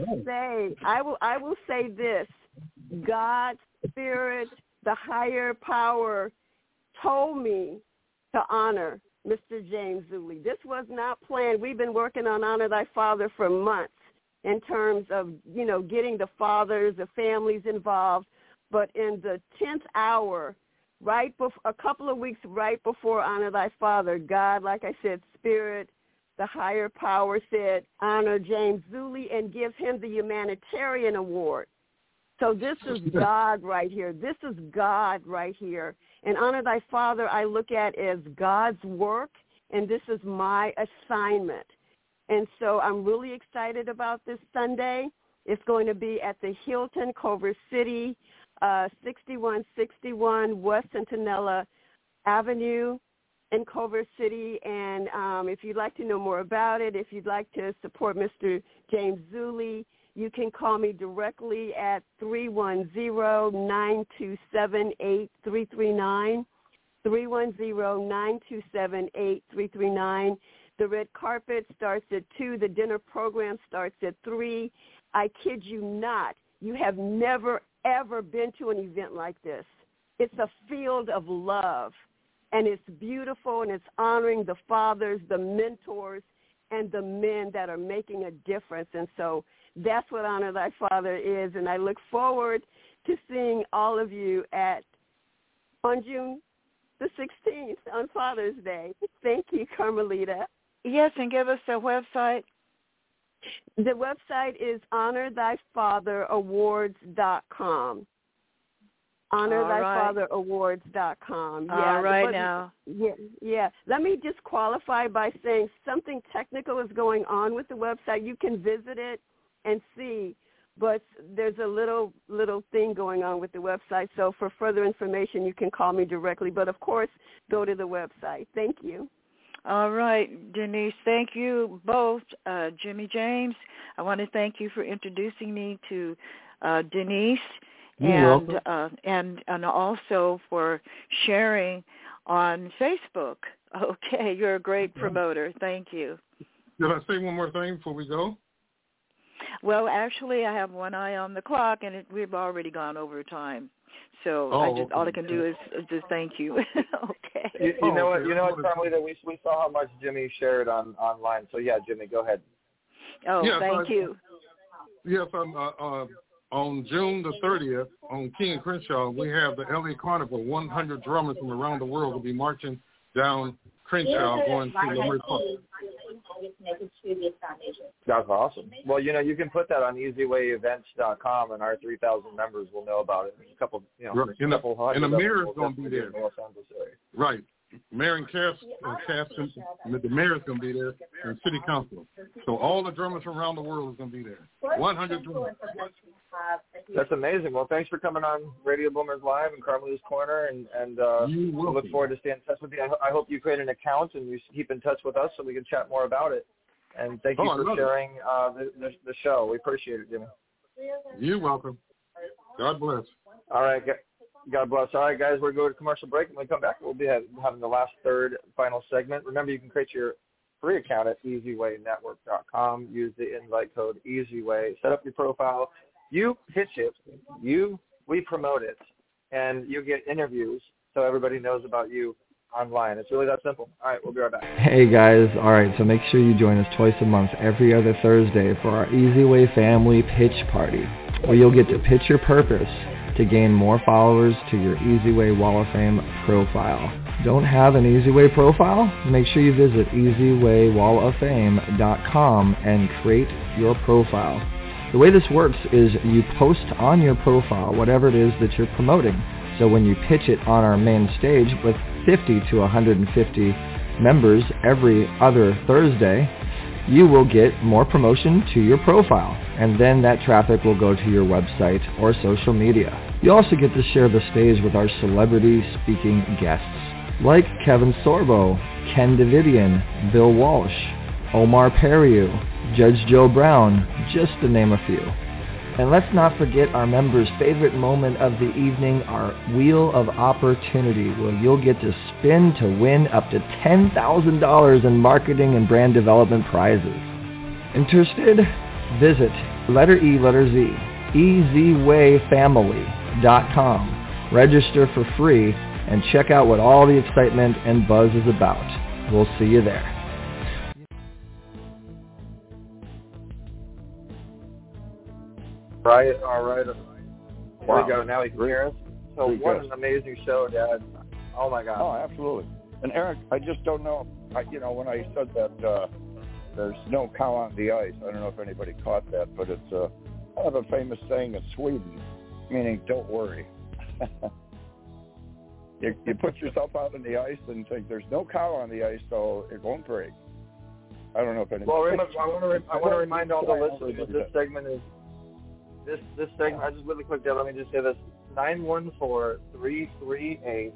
say this, God's Spirit, the higher power, told me to honor Mr. James Zuley. This was not planned. We've been working on Honor Thy Father for months in terms of, getting the fathers, the families involved. But in the 10th hour, a couple of weeks right before Honor Thy Father, God, like I said, Spirit, the higher power said, honor James Zuley and give him the Humanitarian Award. So this is God right here. This is God right here. And Honor Thy Father I look at as God's work, and this is my assignment. And so I'm really excited about this Sunday. It's going to be at the Hilton, Culver City, 6161 West Centinela Avenue in Culver City. And if you'd like to know more about it, if you'd like to support Mr. James Zuley, you can call me directly at 310-927-8339, 310-927-8339. The red carpet starts at 2. The dinner program starts at 3. I kid you not, you have never, ever been to an event like this. It's a field of love, and it's beautiful, and it's honoring the fathers, the mentors, and the men that are making a difference. And so that's what Honor Thy Father is, and I look forward to seeing all of you on June the 16th on Father's Day. Thank you, Carmelita. Yes, and give us the website. The website is honorthyfatherawards.com. honorthyfatherawards.com. Yeah, all right now. Yeah. Let me just qualify by saying something technical is going on with the website. You can visit it and see, but there's a little thing going on with the website. So for further information, you can call me directly. But, of course, go to the website. Thank you. All right, Denise, thank you both. Jimmy James, I want to thank you for introducing me to Denise. And also for sharing on Facebook. Okay, you're a great promoter. Thank you. Did I say one more thing before we go? Well, actually, I have one eye on the clock, and we've already gone over time. So all I can do is just thank you. Okay. You know what, Carmelita, we saw how much Jimmy shared online. So, yeah, Jimmy, go ahead. Oh, yes, thank you. Yes, on June the 30th, on King and Crenshaw, we have the LA Carnival. 100 drummers from around the world will be marching down Crenshaw going to the Red Park. That's awesome. Well, you can put that on easywayevents.com, and our 3,000 members will know about it. There's a couple, hundred. And the mayor is going to be there. Right. Mayor and the mayor is going to be there, and city council. So all the drummers from around the world is going to be there. 100 drummers. That's amazing. Well, thanks for coming on Radio Boomers Live and Carmelita's Corner, and we look forward to staying in touch with you. I hope you create an account and you keep in touch with us so we can chat more about it. And thank you for sharing the show. We appreciate it, Jimmy. You're welcome. God bless. All right. God bless. All right, guys, we're going to go to commercial break. And when we come back, we'll be having the last third final segment. Remember, you can create your free account at EasyWayNetwork.com. Use the invite code EasyWay. Set up your profile. You pitch it. We promote it. And you get interviews so everybody knows about you online. It's really that simple. All right, we'll be right back. Hey guys, all right, so make sure you join us twice a month, every other Thursday, for our Easy Way Family Pitch Party, where you'll get to pitch your purpose to gain more followers to your Easy Way Wall of Fame profile. Don't have an Easy Way profile? Make sure you visit EasyWayWallOfFame.com and create your profile. The way this works is you post on your profile whatever it is that you're promoting. So when you pitch it on our main stage with 50 to 150 members every other Thursday, you will get more promotion to your profile, and then that traffic will go to your website or social media. You also get to share the stage with our celebrity speaking guests, like Kevin Sorbo, Ken Davidian, Bill Walsh, Omar Periu, Judge Joe Brown, just to name a few. And let's not forget our members' favorite moment of the evening, our Wheel of Opportunity, where you'll get to spin to win up to $10,000 in marketing and brand development prizes. Interested? Visit EasyWayFamily.com. Register for free and check out what all the excitement and buzz is about. We'll see you there. Right, all right. Here Wow. we go. Now he can hear us. So what an amazing show, Dad. Oh, my God. Oh, absolutely. And, Eric, I just don't know, when I said that there's no cow on the ice, I don't know if anybody caught that, but it's kind of a famous saying in Sweden, meaning don't worry. You put yourself out on the ice and think there's no cow on the ice, so it won't break. I don't know if anybody... Well, remember, I want to remind all the listeners that this segment is... This segment, I just really quick, Deb, let me just say this, 914-338-1303.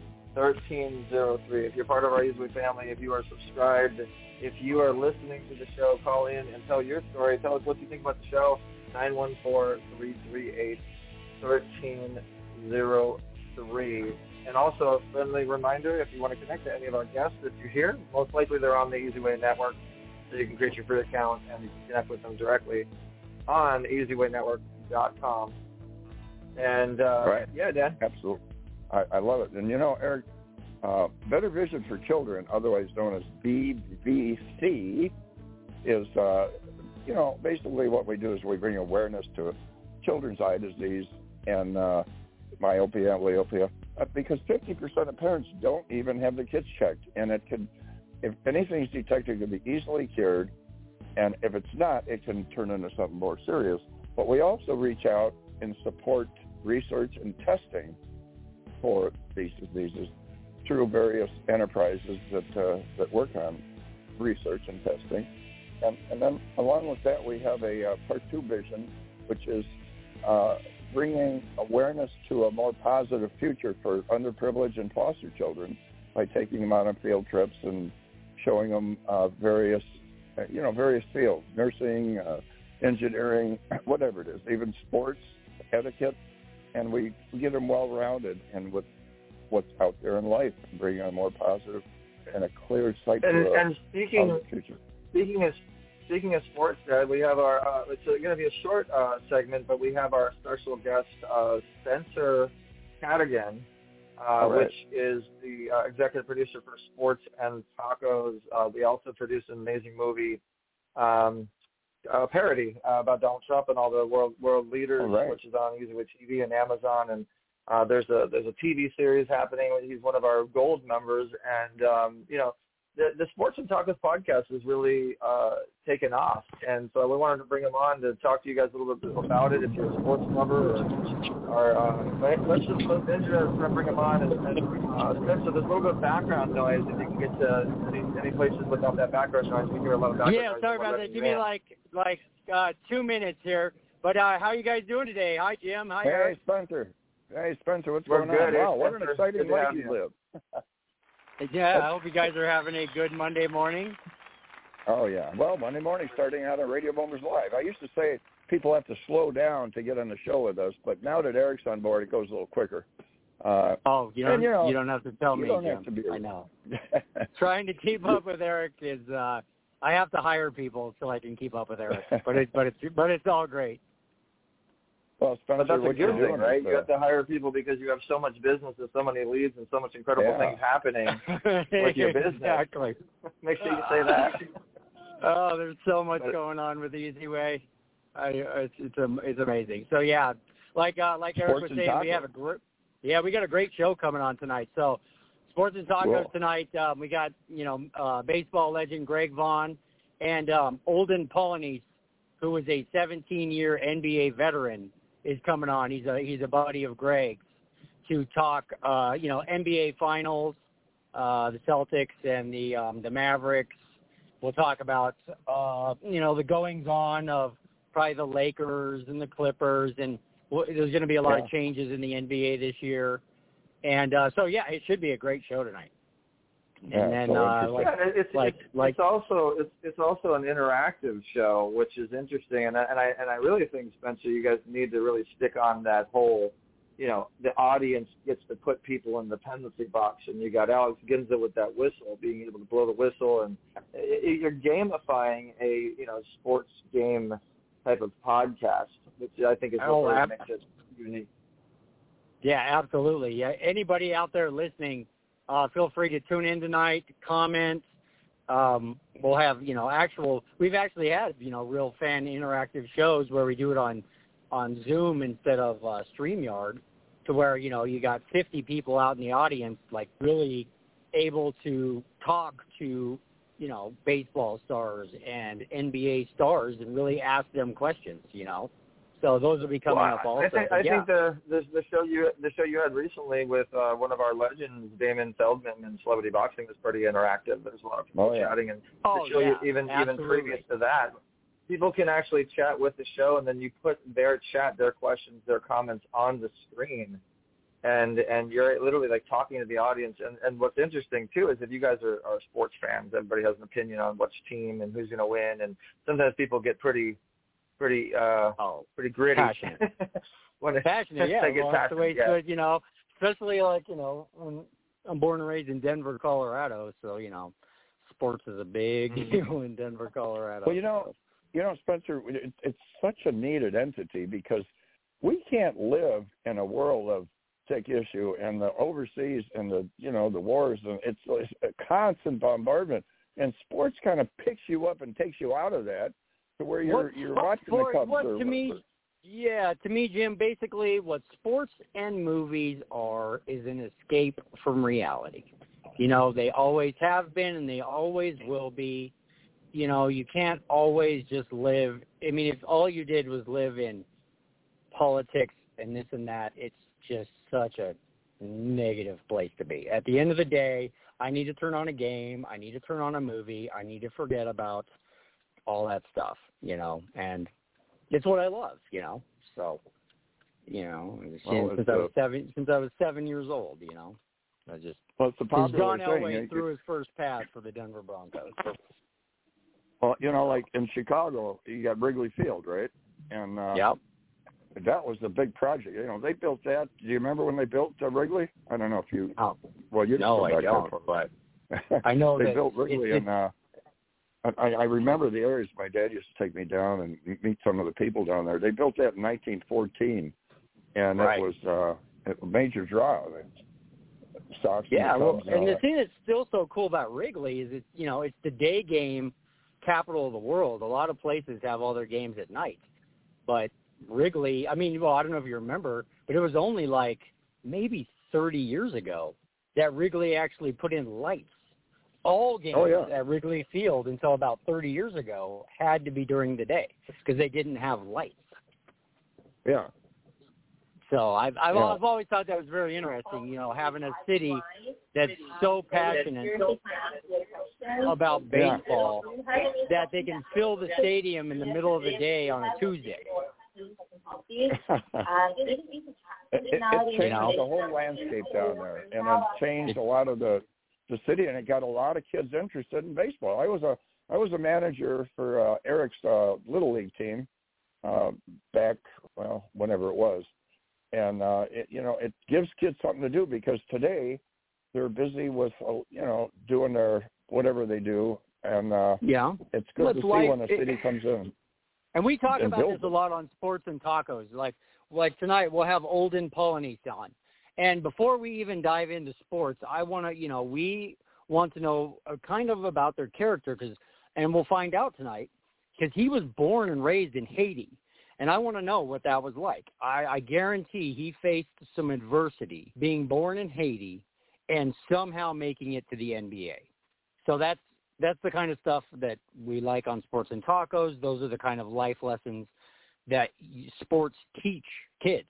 If you're part of our Easy family, if you are subscribed, if you are listening to the show, call in and tell your story. Tell us what you think about the show, 914-338-1303. And also a friendly reminder, if you want to connect to any of our guests that you hear, most likely they're on the Easy Way Network, so you can create your free account and you can connect with them directly on EasyWayNetwork.com. And, right. Yeah, Dan. Absolutely. I love it. And, Eric, Better Vision for Children, otherwise known as BVC, is, basically what we do is we bring awareness to children's eye disease and myopia, amblyopia, because 50% of parents don't even have the kids checked. And it can, if anything's detected, it can be easily cured. And if it's not, it can turn into something more serious. But we also reach out and support research and testing for these diseases through various enterprises that work on research and testing. And then along with that, we have a Part 2 vision, which is bringing awareness to a more positive future for underprivileged and foster children by taking them out on field trips and showing them various fields, nursing, engineering, whatever it is, even sports, etiquette, and we get them well-rounded and with what's out there in life and bring a more positive and a clear sight and speaking of future. Speaking of sports, Dad, we have our, it's going to be a short segment, but we have our special guest, Spencer Cadigan, which is the executive producer for Sports and Tacos. We also produced an amazing movie parody about Donald Trump and all the world leaders, which is on Easy Way TV and Amazon. And there's a TV series happening. He's one of our gold members, and the Sports and Tacos podcast has really taken off, and so we wanted to bring him on to talk to you guys a little bit about it. If you're a sports lover, let's bring him on. And Spencer, there's a little bit of background noise. If you can get to any places without that background noise, we hear a lot of background noise. Yeah, sorry about that. Give me like 2 minutes here. But how are you guys doing today? Hi, Jim. Hi, Eric. Hey, Spencer. What's going on? Good. Wow, what an exciting life you live. Yeah, I hope you guys are having a good Monday morning. Oh, yeah. Well, Monday morning starting out on Radio Boomers Live. I used to say people have to slow down to get on the show with us, but now that Eric's on board, it goes a little quicker. You don't have to tell me, don't Jim. have to be I know. Trying to keep up with Eric is I have to hire people so I can keep up with Eric. But it's all great. Well, Spencer, but that's a good thing, right? You have to hire people because you have so much business and so many leads and so much incredible things happening with your business. Exactly. Make sure you say that. Oh, there's so much going on with Easy Way. It's amazing. So yeah, like Eric was saying, we got a great show coming on tonight. So Sports and Tacos tonight. We got baseball legend Greg Vaughn and Olden Polynice, who is a 17-year NBA veteran, is coming on. He's a buddy of Greg's to talk NBA Finals, the Celtics and the Mavericks. We'll talk about the goings on of probably the Lakers and the Clippers, and there's going to be a lot of changes in the NBA this year. And it should be a great show tonight. And then it's also an interactive show, which is interesting, and I really think, Spencer, you guys need to really stick on that whole, the audience gets to put people in the penalty box, and you got Alex Ginza with that whistle, being able to blow the whistle, and you're gamifying a sports game type of podcast, which I think is what really makes it unique. Yeah, absolutely. Yeah, anybody out there listening, feel free to tune in tonight, comment. We'll have, we've actually had, real fan interactive shows where we do it on Zoom instead of StreamYard, to where, you got 50 people out in the audience, like really able to talk to, baseball stars and NBA stars and really ask them questions, So those will be coming up also. I think the show you had recently with one of our legends, Damon Feldman, in Celebrity Boxing was pretty interactive. There's a lot of people chatting, and the show even previous to that, people can actually chat with the show, and then you put their chat, their questions, their comments on the screen, and you're literally like talking to the audience. And what's interesting too is if you guys are sports fans, everybody has an opinion on which team and who's going to win, and sometimes people get pretty gritty. Passionate. Passionate, yeah. They get that's the way it should, especially when I'm born and raised in Denver, Colorado, so, sports is a big deal in Denver, Colorado. Well, Spencer, it's such a needed entity because we can't live in a world of tech issue and the overseas and the wars, and it's a constant bombardment, and sports kind of picks you up and takes you out of that. To where you're watching the Cubs. To me, Jim, basically what sports and movies is an escape from reality. They always have been and they always will be. You can't always just live. I mean, if all you did was live in politics and this and that, it's just such a negative place to be. At the end of the day, I need to turn on a game. I need to turn on a movie. I need to forget about all that stuff, and it's what I love, So, since I was 7 years old, I just. Well, it's a popular John Elway threw his first pass for the Denver Broncos. Well, like in Chicago, you got Wrigley Field, right? And that was a big project. They built that. Do you remember when they built Wrigley? I don't know if you. Oh. Well, you no, I don't. But I know they that built Wrigley and. I remember the areas my dad used to take me down and meet some of the people down there. They built that in 1914, and it was a major draw. Sox and the thing that's still so cool about Wrigley is it's the day game capital of the world. A lot of places have all their games at night, but Wrigley, I don't know if you remember, but it was only like maybe 30 years ago that Wrigley actually put in lights. All games at Wrigley Field until about 30 years ago had to be during the day because they didn't have lights. Yeah. So I've always thought that was very interesting, having a city that's so passionate about baseball that they can fill the stadium in the middle of the day on a Tuesday. It changed the whole landscape down there, and it changed a lot of the city, and it got a lot of kids interested in baseball. I was I was a manager for Eric's Little League team back, well, whenever it was. And, it gives kids something to do because today they're busy with, doing their whatever they do. And it's good to see when a city comes in. And we talk about this a lot on Sports and Tacos. Like tonight, we'll have Olden Polonice on. And before we even dive into sports, we want to know kind of about their character, and we'll find out tonight, because he was born and raised in Haiti. And I want to know what that was like. I guarantee he faced some adversity being born in Haiti and somehow making it to the NBA. So that's the kind of stuff that we like on Sports and Tacos. Those are the kind of life lessons that sports teach kids.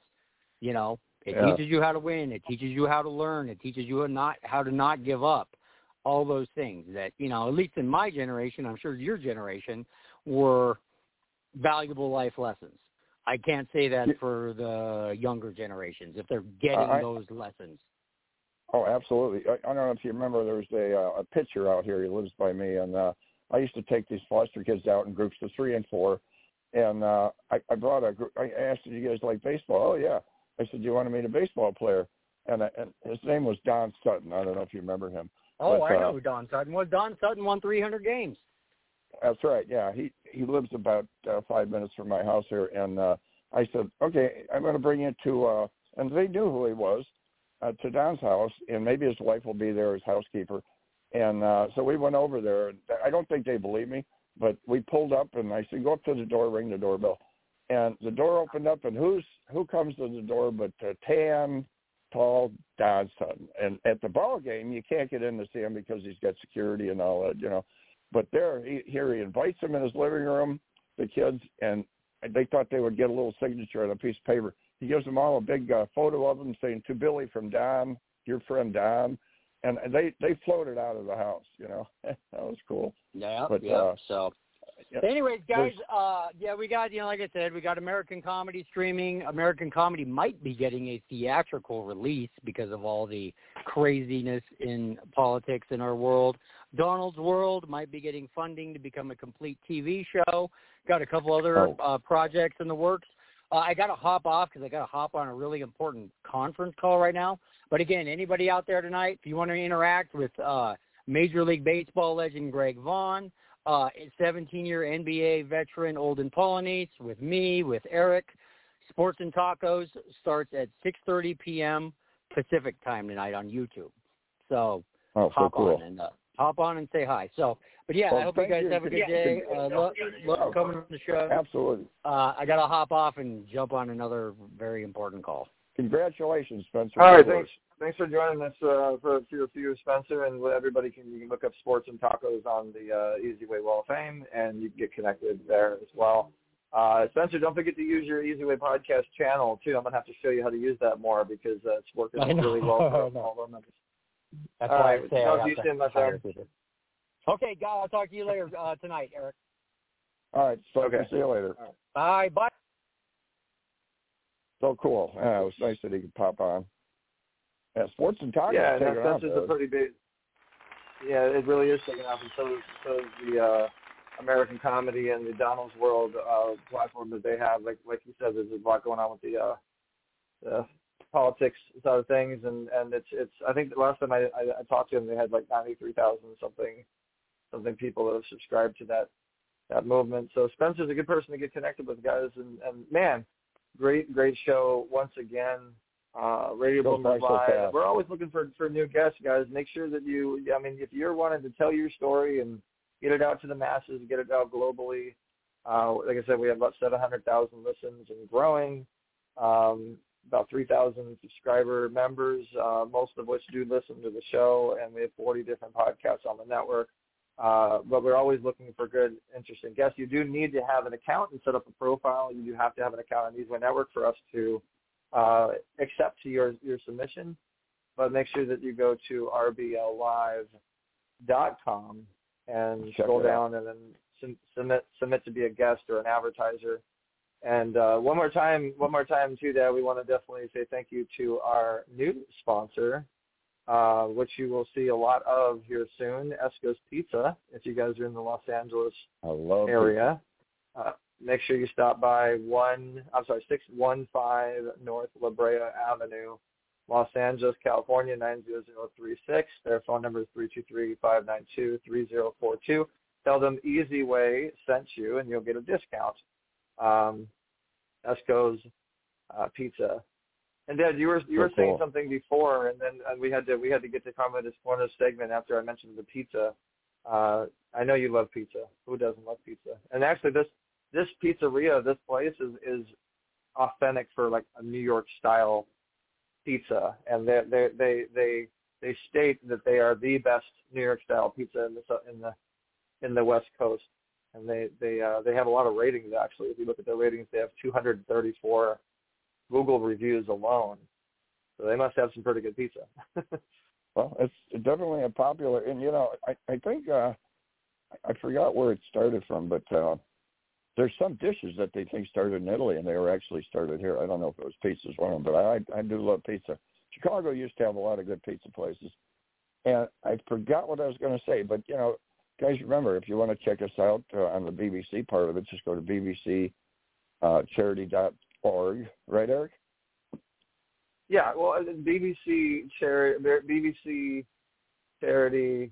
It teaches you how to win. It teaches you how to learn. It teaches you how to not give up. All those things that, at least in my generation, I'm sure your generation, were valuable life lessons. I can't say that for the younger generations, if they're getting those lessons. Oh, absolutely. I don't know if you remember, there was a pitcher out here. He lives by me, and I used to take these foster kids out in groups of 3 and 4. And I brought a group. I asked, "Do you guys like baseball?" "Oh, yeah." I said, "Do you want to meet a baseball player?" And his name was Don Sutton. I don't know if you remember him. Oh, but, I know who Don Sutton was. Don Sutton won 300 games. That's right. Yeah, he lives about 5 minutes from my house here, and I said, "Okay, I'm going to bring you to," and they knew who he was, to Don's house, and maybe his wife will be there as housekeeper. And so we went over there. And I don't think they believed me, but we pulled up, and I said, "Go up to the door, ring the doorbell." And the door opened up, and who comes to the door but tan, tall Don Sutton. And at the ball game, you can't get in to see him because he's got security and all that, But he invites them in his living room, the kids, and they thought they would get a little signature on a piece of paper. He gives them all a big photo of him saying, "To Billy from Don, your friend Don." And they floated out of the house, That was cool. Yeah, but, anyways, guys, we got, like I said, we got American Comedy streaming. American Comedy might be getting a theatrical release because of all the craziness in politics in our world. Donald's World might be getting funding to become a complete TV show. Got a couple other projects in the works. I got to hop off because I got to hop on a really important conference call right now. But again, anybody out there tonight, if you want to interact with Major League Baseball legend Greg Vaughn, 17-year NBA veteran Olden Polonice, with me, with Eric, Sports and Tacos starts at 6:30 p.m. Pacific time tonight on YouTube. So hop on and say hi. So, but yeah, I hope you guys have a good day. Love coming on the show. Absolutely. I got to hop off and jump on another very important call. Congratulations, Spencer. All right, thanks for joining us for you, Spencer, and everybody you can look up Sports and Tacos on the Easy Way Wall of Fame, and you can get connected there as well. Spencer, don't forget to use your Easy Way podcast channel too. I'm gonna have to show you how to use that more because it's working really well for all of our members. That's why I say talk to you soon, my friend. Okay, guys, I'll talk to you later tonight, Eric. All right, so see you later. Bye. So cool. Yeah, it was nice that he could pop on. Yeah, Sports and Tacos. Yeah, Spencer's a pretty big. Yeah, it really is taking off, and so is the American Comedy and the Donald's World platform that they have. Like you said, there's a lot going on with the politics side of things, and it's. I think the last time I talked to them, they had like 93,000 something people that have subscribed to that movement. So Spencer's a good person to get connected with, guys, and man. Great show once again. Radio Boomers Live. We're always looking for new guests, guys. Make sure that if you're wanting to tell your story and get it out to the masses, get it out globally. Like I said, we have about 700,000 listens and growing. About 3,000 subscriber members, most of which do listen to the show, and we have 40 different podcasts on the network. But we're always looking for good, interesting guests. You do need to have an account and set up a profile. You do have to have an account on Easy Way Network for us to accept your submission. But make sure that you go to rbllive.com and scroll down and then submit to be a guest or an advertiser. And one more time too, Dad, we want to definitely say thank you to our new sponsor, which you will see a lot of here soon, Esco's Pizza, if you guys are in the Los Angeles area. Make sure you stop by 615 North La Brea Avenue, Los Angeles, California, 90036. Their phone number is 323-592-3042. Tell them Easy Way sent you, and you'll get a discount. Esco's Pizza. And Dad, you were saying something before, and then we had to get to Carmelita's Corner segment after I mentioned the pizza. I know you love pizza. Who doesn't love pizza? And actually, this pizzeria, this place is authentic for like a New York style pizza, and they state that they are the best New York style pizza in the West Coast, and they have a lot of ratings actually. If you look at their ratings, they have 234 Google reviews alone, so they must have some pretty good pizza. Well, it's definitely a popular, and I think I forgot where it started from, but there's some dishes that they think started in Italy, and they were actually started here. I don't know if it was pizza's one of them, but I do love pizza. Chicago used to have a lot of good pizza places, and I forgot what I was going to say, but guys, remember, if you want to check us out on the BBC part of it, just go to bbccharity.org. Right, Eric? Yeah, well, BBC Charity.org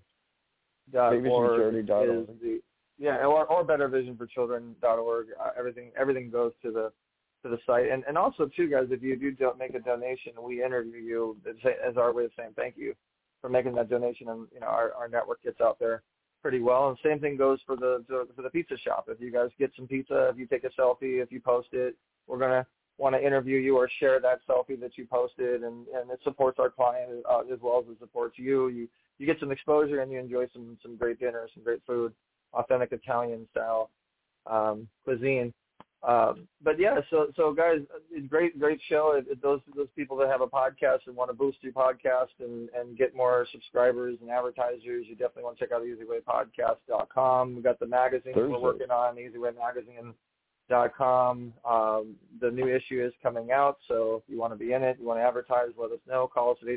is or BetterVisionForChildren.org. Everything goes to the site, and also too, guys, if you do make a donation, we interview you as our way of saying thank you for making that donation, and our network gets out there pretty well. And same thing goes for the pizza shop. If you guys get some pizza, if you take a selfie, if you post it, we're gonna want to interview you or share that selfie that you posted, and it supports our client as well as it supports you. You get some exposure, and you enjoy some great dinner, some great food, authentic Italian style cuisine. But yeah, so guys, great show. Those people that have a podcast and want to boost your podcast and get more subscribers and advertisers, you definitely want to check out EasyWayPodcast.com. We got the magazine we're working on, EasyWayMagazine.com. The new issue is coming out, so if you want to be in it, you want to advertise, let us know. Call us at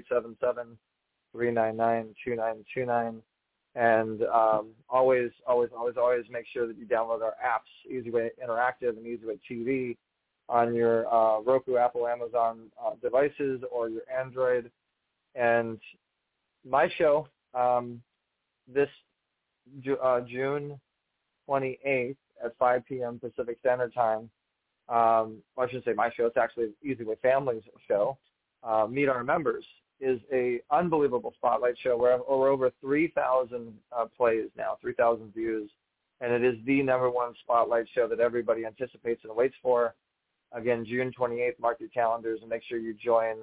877-399-2929. And always make sure that you download our apps, EasyWay Interactive and EasyWay TV, on your Roku, Apple, Amazon devices or your Android. And my show, this June 28th at 5 p.m. Pacific Standard Time, I shouldn't say my show, it's actually EasyWay Family's show, Meet Our Members, is a unbelievable spotlight show. We're over 3,000 plays now, 3,000 views, and it is the number one spotlight show that everybody anticipates and waits for. Again, June 28th, mark your calendars and make sure you join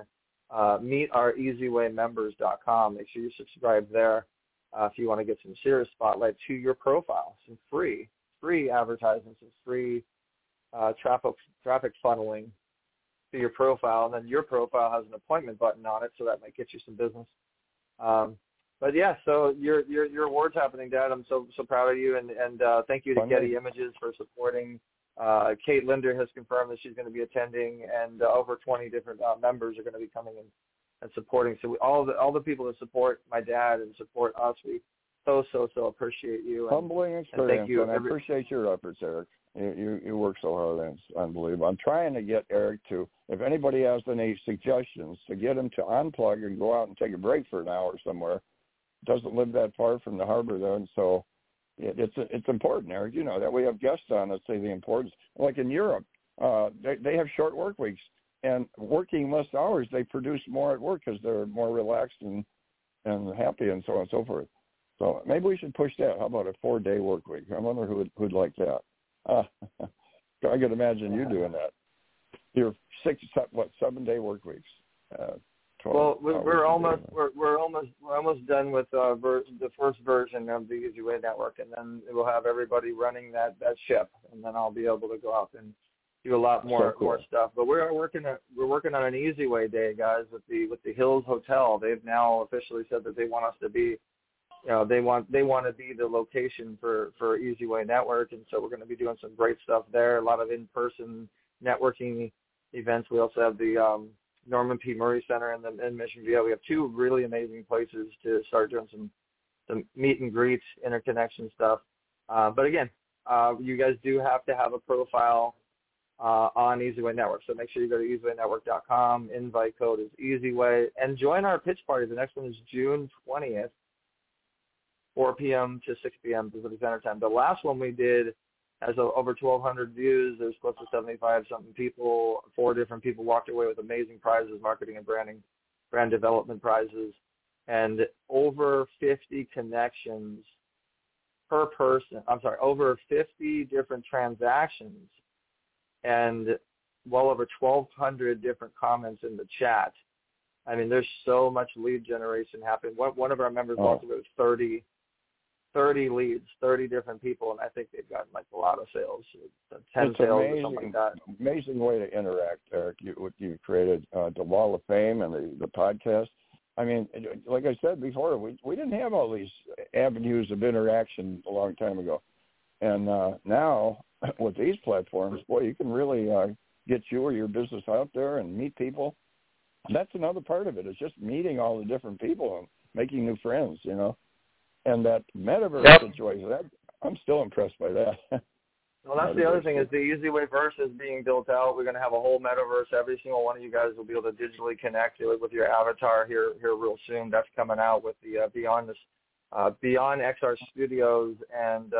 meetourEasyWayMembers.com. Make sure you subscribe there if you want to get some serious spotlight to your profile, some free advertisements, some free traffic funneling to your profile, and then your profile has an appointment button on it, so that might get you some business. But yeah, so your award's happening, Dad. I'm so proud of you, and thank you to Getty Images for supporting. Kate Linder has confirmed that she's going to be attending, and over 20 different members are going to be coming in and supporting. So all the people that support my dad and support us, we so appreciate you. Humbling experience, and thank you. And I appreciate your efforts, Eric. You work so hard, and it's unbelievable. I'm trying to get Eric to, if anybody has any suggestions, to get him to unplug and go out and take a break for an hour somewhere. Doesn't live that far from the harbor, though, and so it's important, Eric. That we have guests on that say the importance. Like in Europe, they have short work weeks, and working less hours, they produce more at work because they're more relaxed and happy and so on and so forth. So maybe we should push that. How about a 4-day work week? I wonder who'd like that. I could imagine you doing that. Your 7-day work weeks. Well, we're almost done with the first version of the Easy Way Network, and then we'll have everybody running that ship, and then I'll be able to go out and do a lot more stuff. But we're working on an Easy Way Day, guys, with the Hills Hotel. They've now officially said that they want us to be. They want to be the location for Easy Way Network, and so we're going to be doing some great stuff there. A lot of in-person networking events. We also have the Norman P. Murray Center in Mission Viejo. We have two really amazing places to start doing some meet and greets, interconnection stuff. But again, you guys do have to have a profile on EasyWay Network. So make sure you go to EasyWayNetwork.com. Invite code is EasyWay. And join our pitch party. The next one is June 20th, 4 p.m. to 6 p.m. Pacific Standard Time. The last one we did has over 1,200 views. There's close to 75-something people. 4 different people walked away with amazing prizes, marketing and brand development prizes, and over 50 connections per person. I'm sorry, over 50 different transactions and well over 1,200 different comments in the chat. I mean, there's so much lead generation happening. One of our members walked away with 30 leads, 30 different people, and I think they've gotten like a lot of sales, 10 sales or something like that. Amazing way to interact, Eric. You created the Wall of Fame and the podcast. I mean, like I said before, we didn't have all these avenues of interaction a long time ago. And now with these platforms, boy, you can really get you or your business out there and meet people. And that's another part of it. It's just meeting all the different people and making new friends, you know. And that metaverse situation, I'm still impressed by that. Well, that's the other thing is the EasyWay verse is being built out. We're going to have a whole metaverse. Every single one of you guys will be able to digitally connect with your avatar here real soon. That's coming out with the Beyond XR Studios and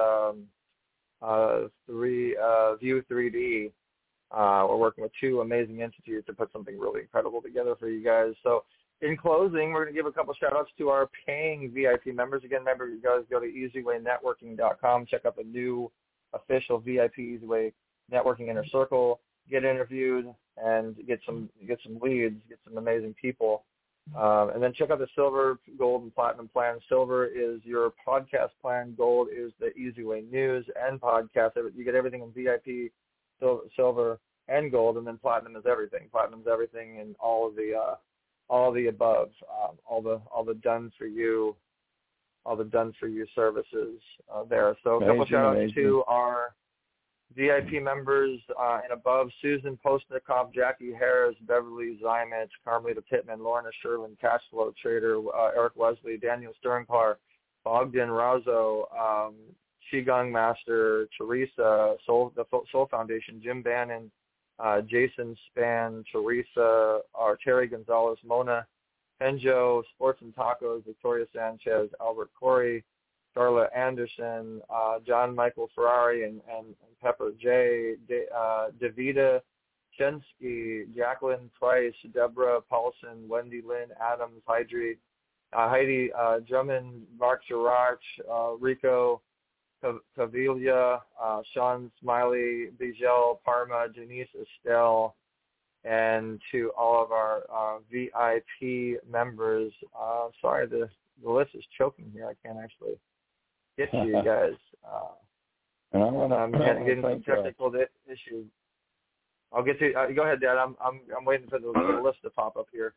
View 3D. We're working with 2 amazing entities to put something really incredible together for you guys. So in closing, we're going to give a couple shout-outs to our paying VIP members. Again, remember, you guys go to EasyWayNetworking.com, check out the new official VIP EasyWay Networking Inner Circle, get interviewed, and get some leads, get some amazing people. And then check out the Silver, Gold, and Platinum plan. Silver is your podcast plan. Gold is the EasyWay News and podcast. You get everything in VIP, Silver, and Gold, and then Platinum is everything. Platinum is everything and all of the above, all the done for you services there. So a couple shout outs to our VIP members and above: Susan Postnikov, Jackie Harris, Beverly Zymich, Carmelita Pittman, Lorna Sherlin, Cashflow Trader, Eric Wesley, Daniel Sternkar, Bogdan Razo, Qigong Master, Teresa, the Soul Foundation, Jim Bannon, Jason Span, Teresa, Terry Gonzalez, Mona Penjo, Sports and Tacos, Victoria Sanchez, Albert Corey, Darla Anderson, John Michael Ferrari, and Pepper J, Davida Chensky, Jacqueline Price, Deborah Paulson, Wendy Lynn Adams, Heidi Drummond, Mark Gerard, Rico Cavilla, Sean Smiley, Bijel Parma, Janice Estelle, and to all of our VIP members. Sorry, the list is choking here. I can't actually get to you guys. And I'm getting some technical issues. I'll get to go ahead, Dad. I'm waiting for the list to pop up here.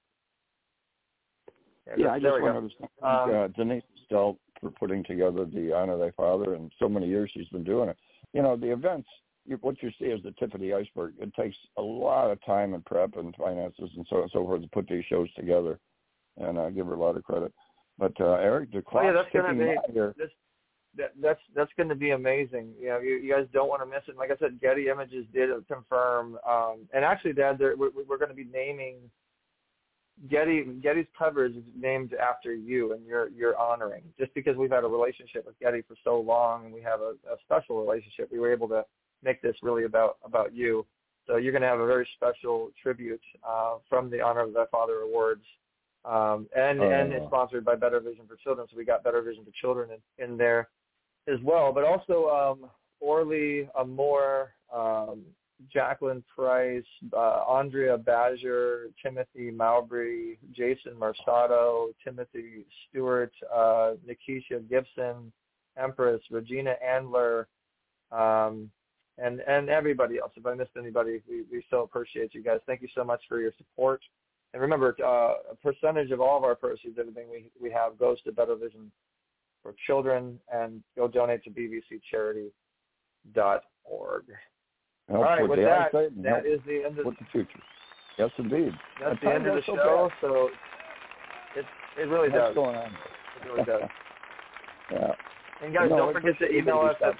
I just wanted to thank Denise Estelle for putting together the Honor Thy Father, and so many years she's been doing it. You know, the events, what you see is the tip of the iceberg. It takes a lot of time and prep and finances and so on and so forth to put these shows together, and I give her a lot of credit. But Eric, the clock's ticking by here. That's going to be amazing. You know, you guys don't want to miss it. Like I said, Getty Images did confirm, and actually, Dad, we're going to be naming Getty's coverage is named after you, and you're honoring. Just because we've had a relationship with Getty for so long, and we have a special relationship, we were able to make this really about you. So you're going to have a very special tribute from the Honor of Thy Father Awards, and it's sponsored by Better Vision for Children. So we got Better Vision for Children in there as well. But also Orly Amore, Jacqueline Price, Andrea Badger, Timothy Mowbray, Jason Marsato, Timothy Stewart, Nikisha Gibson, Empress, Regina Andler, and everybody else. If I missed anybody, we so appreciate you guys. Thank you so much for your support. And remember, a percentage of all of our proceeds, everything we have, goes to Better Vision for Children, and go donate to bbccharity.org. All right, with that is the end of the future. Yes, indeed. That's the end of the show, so it really does. What's going on? It really does. Yeah. And guys, don't forget to email us at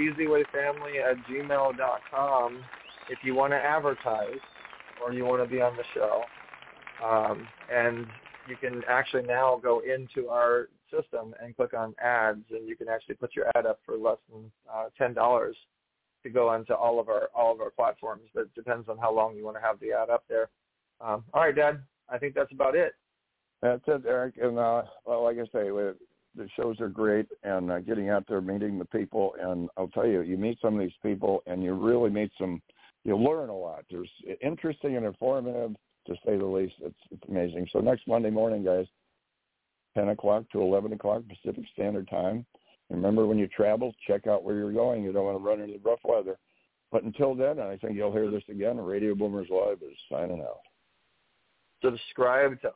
easywayfamily@gmail.com if you want to advertise or you want to be on the show. And you can actually now go into our system and click on ads, and you can actually put your ad up for less than $10 to go onto all of our platforms. But it depends on how long you want to have the ad up there. All right, Dad, I think that's about it. That's it, Eric. And well, like I say, the shows are great, and getting out there, meeting the people, and I'll tell you, you meet some of these people, and you really meet you learn a lot. There's interesting and informative, to say the least. It's amazing. So next Monday morning, guys, 10 o'clock to 11 o'clock Pacific Standard Time. Remember, when you travel, check out where you're going. You don't want to run into rough weather. But until then, I think you'll hear this again, Radio Boomers Live is signing out. Subscribe to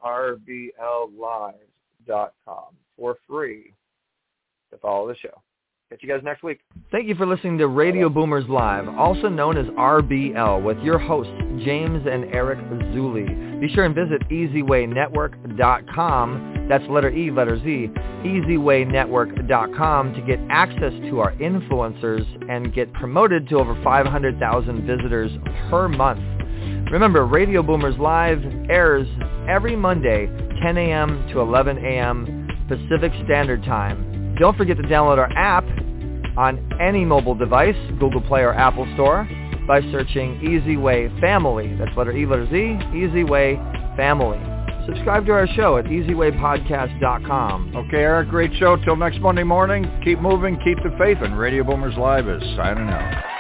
rbllive.com for free to follow the show. Catch you guys next week. Thank you for listening to Radio Boomers Live, also known as RBL, with your hosts, James and Eric Zulli. Be sure and visit EasyWayNetwork.com, that's letter E, letter Z, EasyWayNetwork.com to get access to our influencers and get promoted to over 500,000 visitors per month. Remember, Radio Boomers Live airs every Monday, 10 a.m. to 11 a.m. Pacific Standard Time. Don't forget to download our app on any mobile device, Google Play or Apple Store, by searching Easy Way Family. That's letter E, letter Z, Easy Way Family. Subscribe to our show at easywaypodcast.com. Okay, Eric, great show. Till next Monday morning, keep moving, keep the faith, and Radio Boomers Live is signing out.